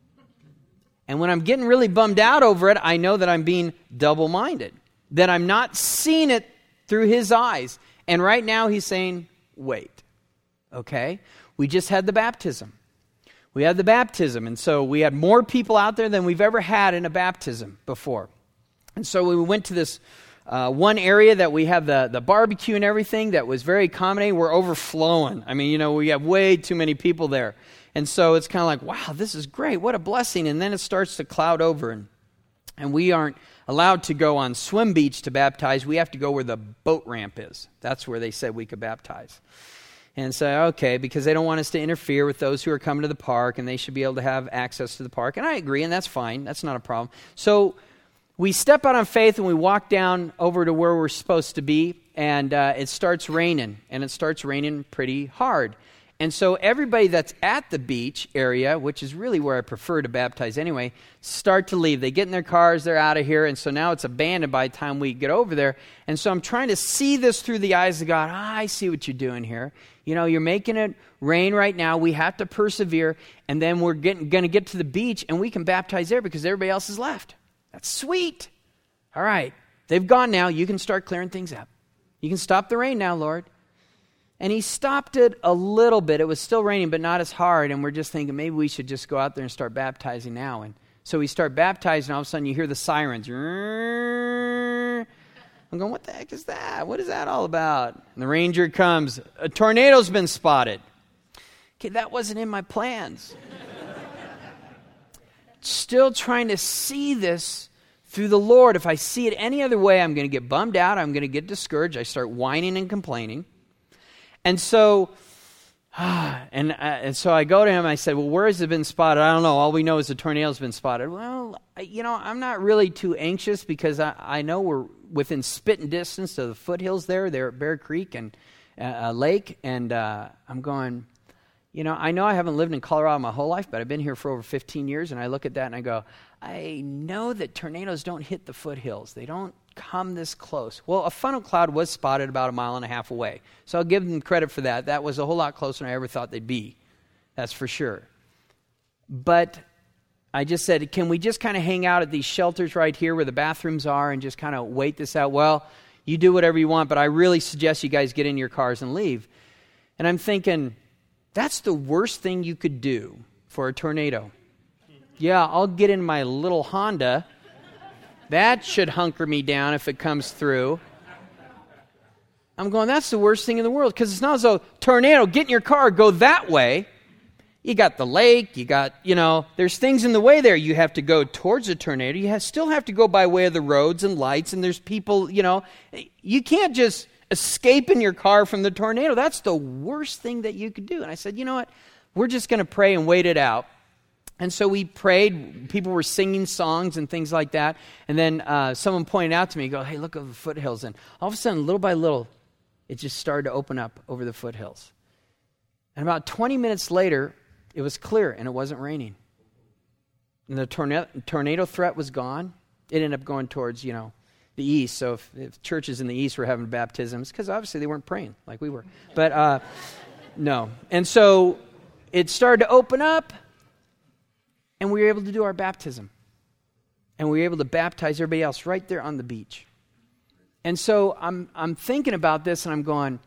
And when I'm getting really bummed out over it, I know that I'm being double-minded. That I'm not seeing it through his eyes. And right now he's saying, wait. Okay? We just had the baptism. We had the baptism. And so we had more people out there than we've ever had in a baptism before. And so we went to this uh, one area that we have the, the barbecue and everything that was very accommodating. We're overflowing. I mean, you know, we have way too many people there. And so it's kind of like, wow, this is great. What a blessing. And then it starts to cloud over. And, and we aren't allowed to go on Swim Beach to baptize. We have to go where the boat ramp is. That's where they said we could baptize. And say, so, okay, because they don't want us to interfere with those who are coming to the park, and they should be able to have access to the park. And I agree, and that's fine. That's not a problem. So we step out on faith, and we walk down over to where we're supposed to be, and uh, it starts raining, and it starts raining pretty hard. And so everybody that's at the beach area, which is really where I prefer to baptize anyway, start to leave. They get in their cars, they're out of here, and so now it's abandoned by the time we get over there. And so I'm trying to see this through the eyes of God. Ah, I see what you're doing here. You know, you're making it rain right now. We have to persevere, and then we're getting, going to get to the beach, and we can baptize there because everybody else is left. That's sweet. All right, they've gone now. You can start clearing things up. You can stop the rain now, Lord. And he stopped it a little bit. It was still raining, but not as hard. And we're just thinking maybe we should just go out there and start baptizing now. And so we start baptizing, and all of a sudden you hear the sirens. I'm going, what the heck is that? What is that all about? And the ranger comes. A tornado's been spotted. Okay, that wasn't in my plans. Still trying to see this through the Lord. If I see it any other way, I'm going to get bummed out. I'm going to get discouraged. I start whining and complaining. And so, and, uh, and so I go to him, and I said, well, where has it been spotted? I don't know. All we know is the tornado's been spotted. Well, you know, I'm not really too anxious because I, I know we're within spitting distance of the foothills there. They're at Bear Creek and uh, Lake. And uh, I'm going, you know, I know I haven't lived in Colorado my whole life, but I've been here for over fifteen years. And I look at that and I go, I know that tornadoes don't hit the foothills. They don't come this close. Well, a funnel cloud was spotted about a mile and a half away. So I'll give them credit for that. That was a whole lot closer than I ever thought they'd be. That's for sure. But I just said, can we just kind of hang out at these shelters right here where the bathrooms are and just kind of wait this out? Well, you do whatever you want, but I really suggest you guys get in your cars and leave. And I'm thinking, that's the worst thing you could do for a tornado. Yeah, I'll get in my little Honda. That should hunker me down if it comes through. I'm going, that's the worst thing in the world, because it's not as though, tornado, get in your car, go that way. You got the lake, you got, you know, there's things in the way there. You have to go towards a tornado. You have, still have to go by way of the roads and lights, and there's people, you know. You can't just escape in your car from the tornado. That's the worst thing that you could do. And I said, you know what? We're just going to pray and wait it out. And so we prayed. People were singing songs and things like that. And then uh, someone pointed out to me, go, hey, look over the foothills. And all of a sudden, little by little, it just started to open up over the foothills. And about twenty minutes later, it was clear and it wasn't raining. And the tornado, tornado threat was gone. It ended up going towards, you know, the east. So if, if churches in the east were having baptisms, because obviously they weren't praying like we were. But uh, no. And so it started to open up, and we were able to do our baptism. And we were able to baptize everybody else right there on the beach. And so I'm I'm thinking about this, and I'm going,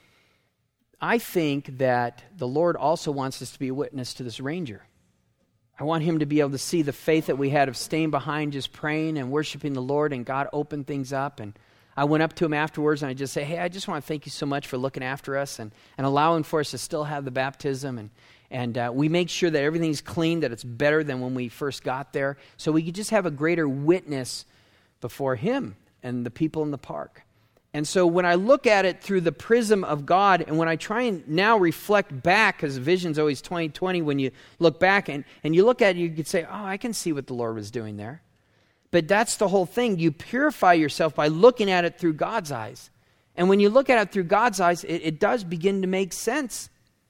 I think that the Lord also wants us to be a witness to this ranger. I want him to be able to see the faith that we had of staying behind, just praying and worshiping the Lord, and God opened things up. And I went up to him afterwards, and I just say, hey, I just want to thank you so much for looking after us and, and allowing for us to still have the baptism. And, and uh, we make sure that everything's clean, that it's better than when we first got there, so we could just have a greater witness before him and the people in the park. And so when I look at it through the prism of God, and when I try and now reflect back, because vision's always twenty twenty, when you look back and, and you look at it, you could say, oh, I can see what the Lord was doing there. But that's the whole thing. You purify yourself by looking at it through God's eyes. And when you look at it through God's eyes, it, it does begin to make sense.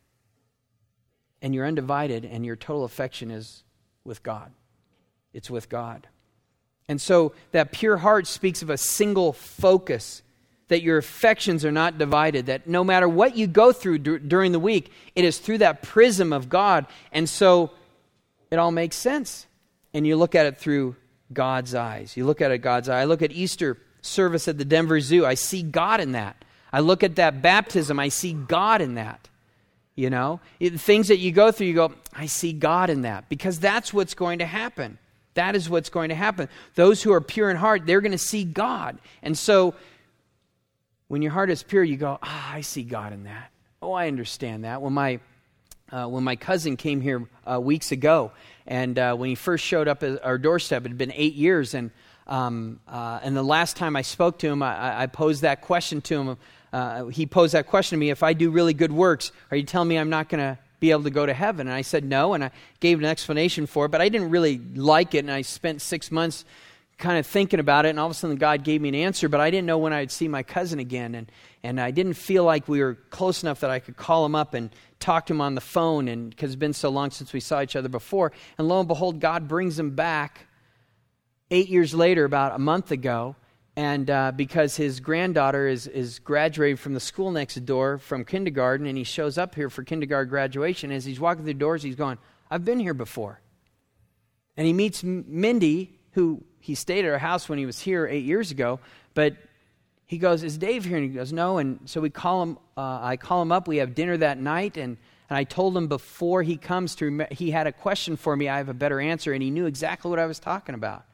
And you're undivided, and your total affection is with God. It's with God. And so that pure heart speaks of a single focus, that your affections are not divided, that no matter what you go through d- during the week, it is through that prism of God. And so it all makes sense. And you look at it through God's eyes. You look at it God's eye. I look at Easter service at the Denver Zoo. I see God in that. I look at that baptism. I see God in that. You know, it, things that you go through, you go, I see God in that, because that's what's going to happen. That is what's going to happen. Those who are pure in heart, they're going to see God. And so when your heart is pure, you go, ah, I see God in that. Oh, I understand that. When my uh, when my cousin came here uh, weeks ago, and uh, when he first showed up at our doorstep, it had been eight years, and um, uh, and the last time I spoke to him, I, I posed that question to him. Uh, he posed that question to me: if I do really good works, are you telling me I'm not going to be able to go to heaven? And I said no, and I gave an explanation for it, but I didn't really like it, and I spent six months kind of thinking about it, and all of a sudden God gave me an answer, but I didn't know when I'd see my cousin again, and, and I didn't feel like we were close enough that I could call him up and talk to him on the phone, and because it's been so long since we saw each other before. And lo and behold, God brings him back eight years later, about a month ago, and uh, because his granddaughter is, is graduating from the school next door from kindergarten, and he shows up here for kindergarten graduation. As he's walking through the doors, he's going, I've been here before. And he meets Mindy, who he stayed at our house when he was here eight years ago, but he goes, is Dave here? And he goes, no. And so we call him, uh, I call him up. We have dinner that night, and, and I told him before he comes to, rem- he had a question for me. I have a better answer, and he knew exactly what I was talking about.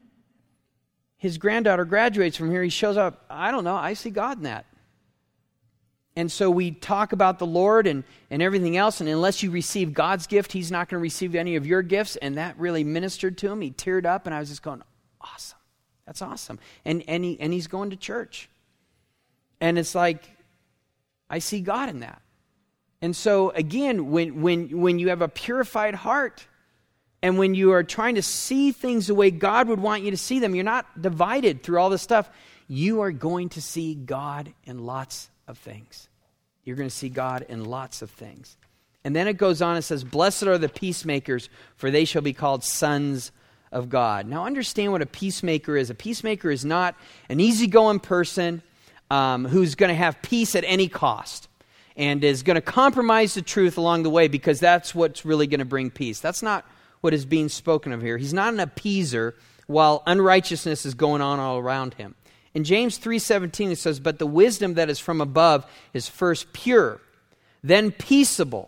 His granddaughter graduates from here. He shows up. I don't know. I see God in that. And so we talk about the Lord and, and everything else, and unless you receive God's gift, he's not going to receive any of your gifts, and that really ministered to him. He teared up, and I was just going, awesome. That's awesome. And and, he, and he's going to church. And it's like, I see God in that. And so, again, when when when you have a purified heart, and when you are trying to see things the way God would want you to see them, you're not divided through all this stuff. You are going to see God in lots of things. You're going to see God in lots of things. And then it goes on and says, blessed are the peacemakers, for they shall be called sons of God. Now understand what a peacemaker is. A peacemaker is not an easygoing person um, who's going to have peace at any cost and is going to compromise the truth along the way because that's what's really going to bring peace. That's not what is being spoken of here. He's not an appeaser while unrighteousness is going on all around him. In James three seventeen it says, "But the wisdom that is from above is first pure, then peaceable,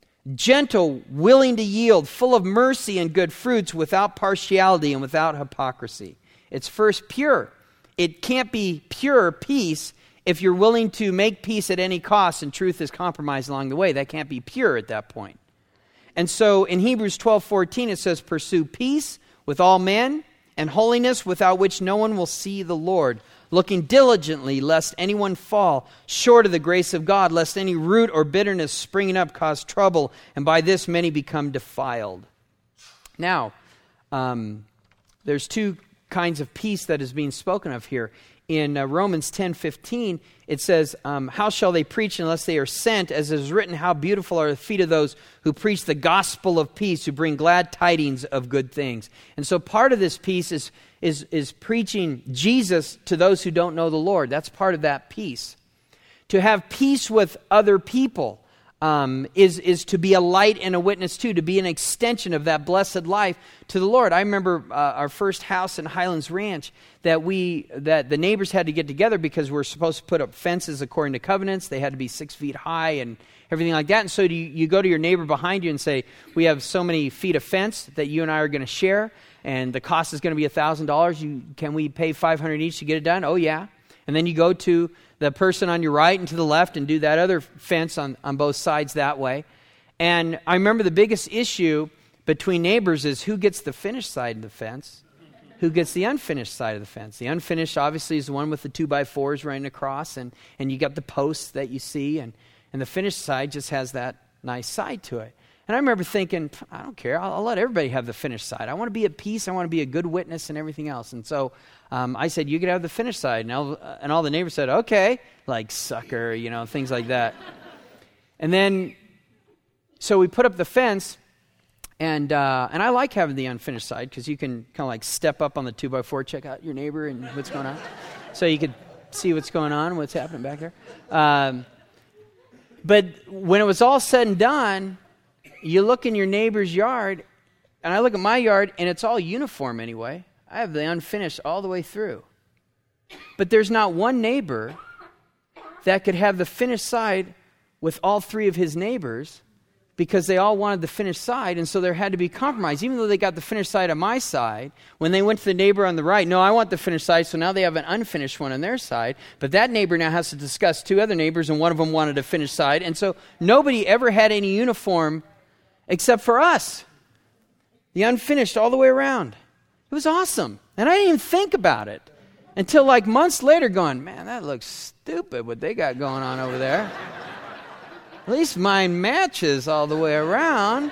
gentle, willing to yield, full of mercy and good fruits, without partiality and without hypocrisy." It's first pure. It can't be pure peace if you're willing to make peace at any cost and truth is compromised along the way. That can't be pure at that point. And so in Hebrews twelve fourteen it says, "Pursue peace with all men and holiness, without which no one will see the Lord, looking diligently lest anyone fall short of the grace of God, lest any root or bitterness springing up cause trouble, and by this many become defiled." Now, um, there's two kinds of peace that is being spoken of here. In uh, Romans ten fifteen, it says, um, "How shall they preach unless they are sent? As is written, how beautiful are the feet of those who preach the gospel of peace, who bring glad tidings of good things." And so part of this peace is, is, is preaching Jesus to those who don't know the Lord. That's part of that peace. To have peace with other people um, is, is to be a light and a witness too, to be an extension of that blessed life to the Lord. I remember uh, our first house in Highlands Ranch that we that the neighbors had to get together because we're supposed to put up fences according to covenants. They had to be six feet high and everything like that. And so you, you go to your neighbor behind you and say, "We have so many feet of fence that you and I are going to share, and the cost is going to be one thousand dollars. You, can we pay five hundred dollars each to get it done?" "Oh, yeah." And then you go to the person on your right and to the left and do that other fence on, on both sides that way. And I remember the biggest issue between neighbors is who gets the finished side of the fence, who gets the unfinished side of the fence. The unfinished obviously is the one with the two by fours running across, and, and you got the posts that you see, and, and the finished side just has that nice side to it. And I remember thinking, I don't care, I'll, I'll let everybody have the finished side. I want to be at peace, I want to be a good witness and everything else. And so um, I said, "You could have the finished side." And all, uh, and all the neighbors said, "Okay," like sucker, you know, things like that. And then, so we put up the fence, and uh, and I like having the unfinished side because you can kind of like step up on the two by four, check out your neighbor and what's going on. So you could see what's going on, what's happening back there. Um, but when it was all said and done, you look in your neighbor's yard, and I look at my yard, and it's all uniform anyway. I have the unfinished all the way through. But there's not one neighbor that could have the finished side with all three of his neighbors because they all wanted the finished side, and so there had to be compromise. Even though they got the finished side on my side, when they went to the neighbor on the right, "No, I want the finished side," so now they have an unfinished one on their side, but that neighbor now has to discuss two other neighbors, and one of them wanted a finished side, and so nobody ever had any uniform except for us. The unfinished all the way around. It was awesome. And I didn't even think about it until like months later going, "Man, that looks stupid what they got going on over there. At least mine matches all the way around."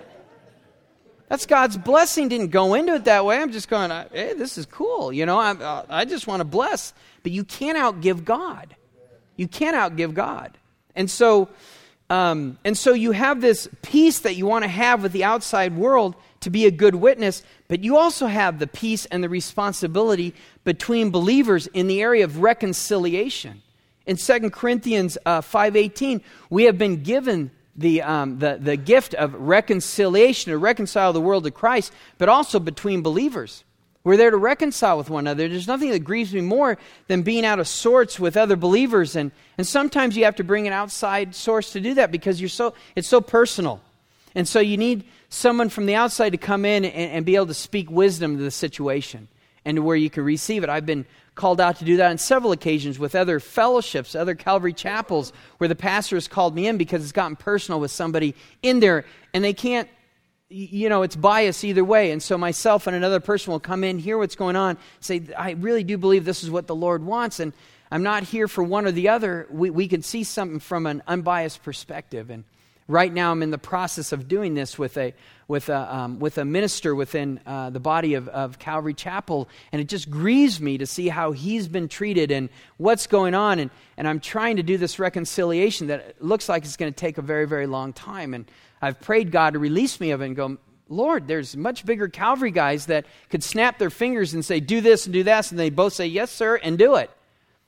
That's God's blessing. Didn't go into it that way. I'm just going, "Hey, this is cool. You know, I, I just want to bless." But you can't outgive God. You can't outgive God. And so Um, and so you have this peace that you want to have with the outside world to be a good witness, but you also have the peace and the responsibility between believers in the area of reconciliation. In Second Corinthians uh, five eighteen, we have been given the, um, the, the gift of reconciliation, to reconcile the world to Christ, but also between believers. We're there to reconcile with one another. There's nothing that grieves me more than being out of sorts with other believers. And, and sometimes you have to bring an outside source to do that because you're so it's so personal. And so you need someone from the outside to come in and, and be able to speak wisdom to the situation and to where you can receive it. I've been called out to do that on several occasions with other fellowships, other Calvary chapels, where the pastor has called me in because it's gotten personal with somebody in there, and they can't, you know, it's biased either way. And so myself and another person will come in, hear what's going on, say, "I really do believe this is what the Lord wants, and I'm not here for one or the other." We, we can see something from an unbiased perspective. And right now I'm in the process of doing this with a with a, um, with a minister within uh, the body of, of Calvary Chapel, and it just grieves me to see how he's been treated and what's going on. And, and I'm trying to do this reconciliation that looks like it's going to take a very, very long time. And I've prayed God to release me of it and go, "Lord, there's much bigger Calvary guys that could snap their fingers and say, 'Do this and do that,' and they both say, 'Yes, sir,' and do it.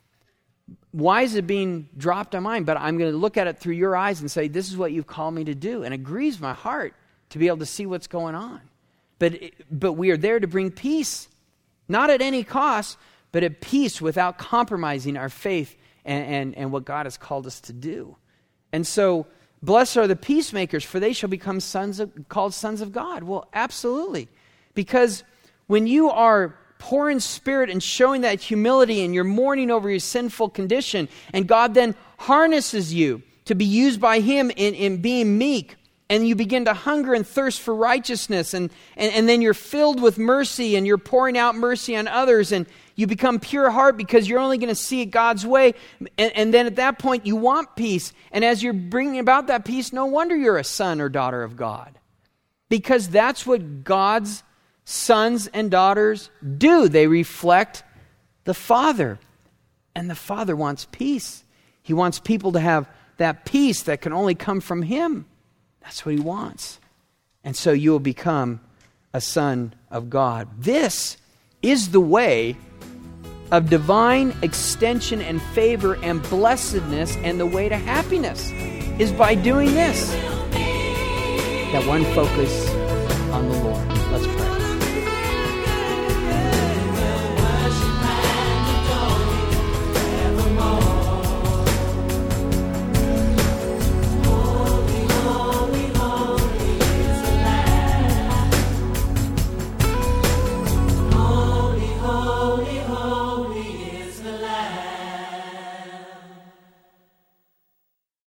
Why is it being dropped on mine? But I'm going to look at it through your eyes and say, this is what you've called me to do." And it grieves my heart to be able to see what's going on. but, but we are there to bring peace, not at any cost, but at peace without compromising our faith and, and, and what God has called us to do. And so, blessed are the peacemakers, for they shall become sons of, called sons of God. Well, absolutely. Because when you are poor in spirit and showing that humility and you're mourning over your sinful condition, and God then harnesses you to be used by Him in, in being meek, and you begin to hunger and thirst for righteousness, and, and, and then you're filled with mercy, and you're pouring out mercy on others, and you become pure heart because you're only going to see it God's way, and, and then at that point you want peace, and as you're bringing about that peace, no wonder you're a son or daughter of God, because that's what God's sons and daughters do. They reflect the Father, and the Father wants peace. He wants people to have that peace that can only come from Him. That's what He wants. And so you will become a son of God. This is the way of divine extension and favor and blessedness, and the way to happiness is by doing this. That one focus on the Lord. Let's pray.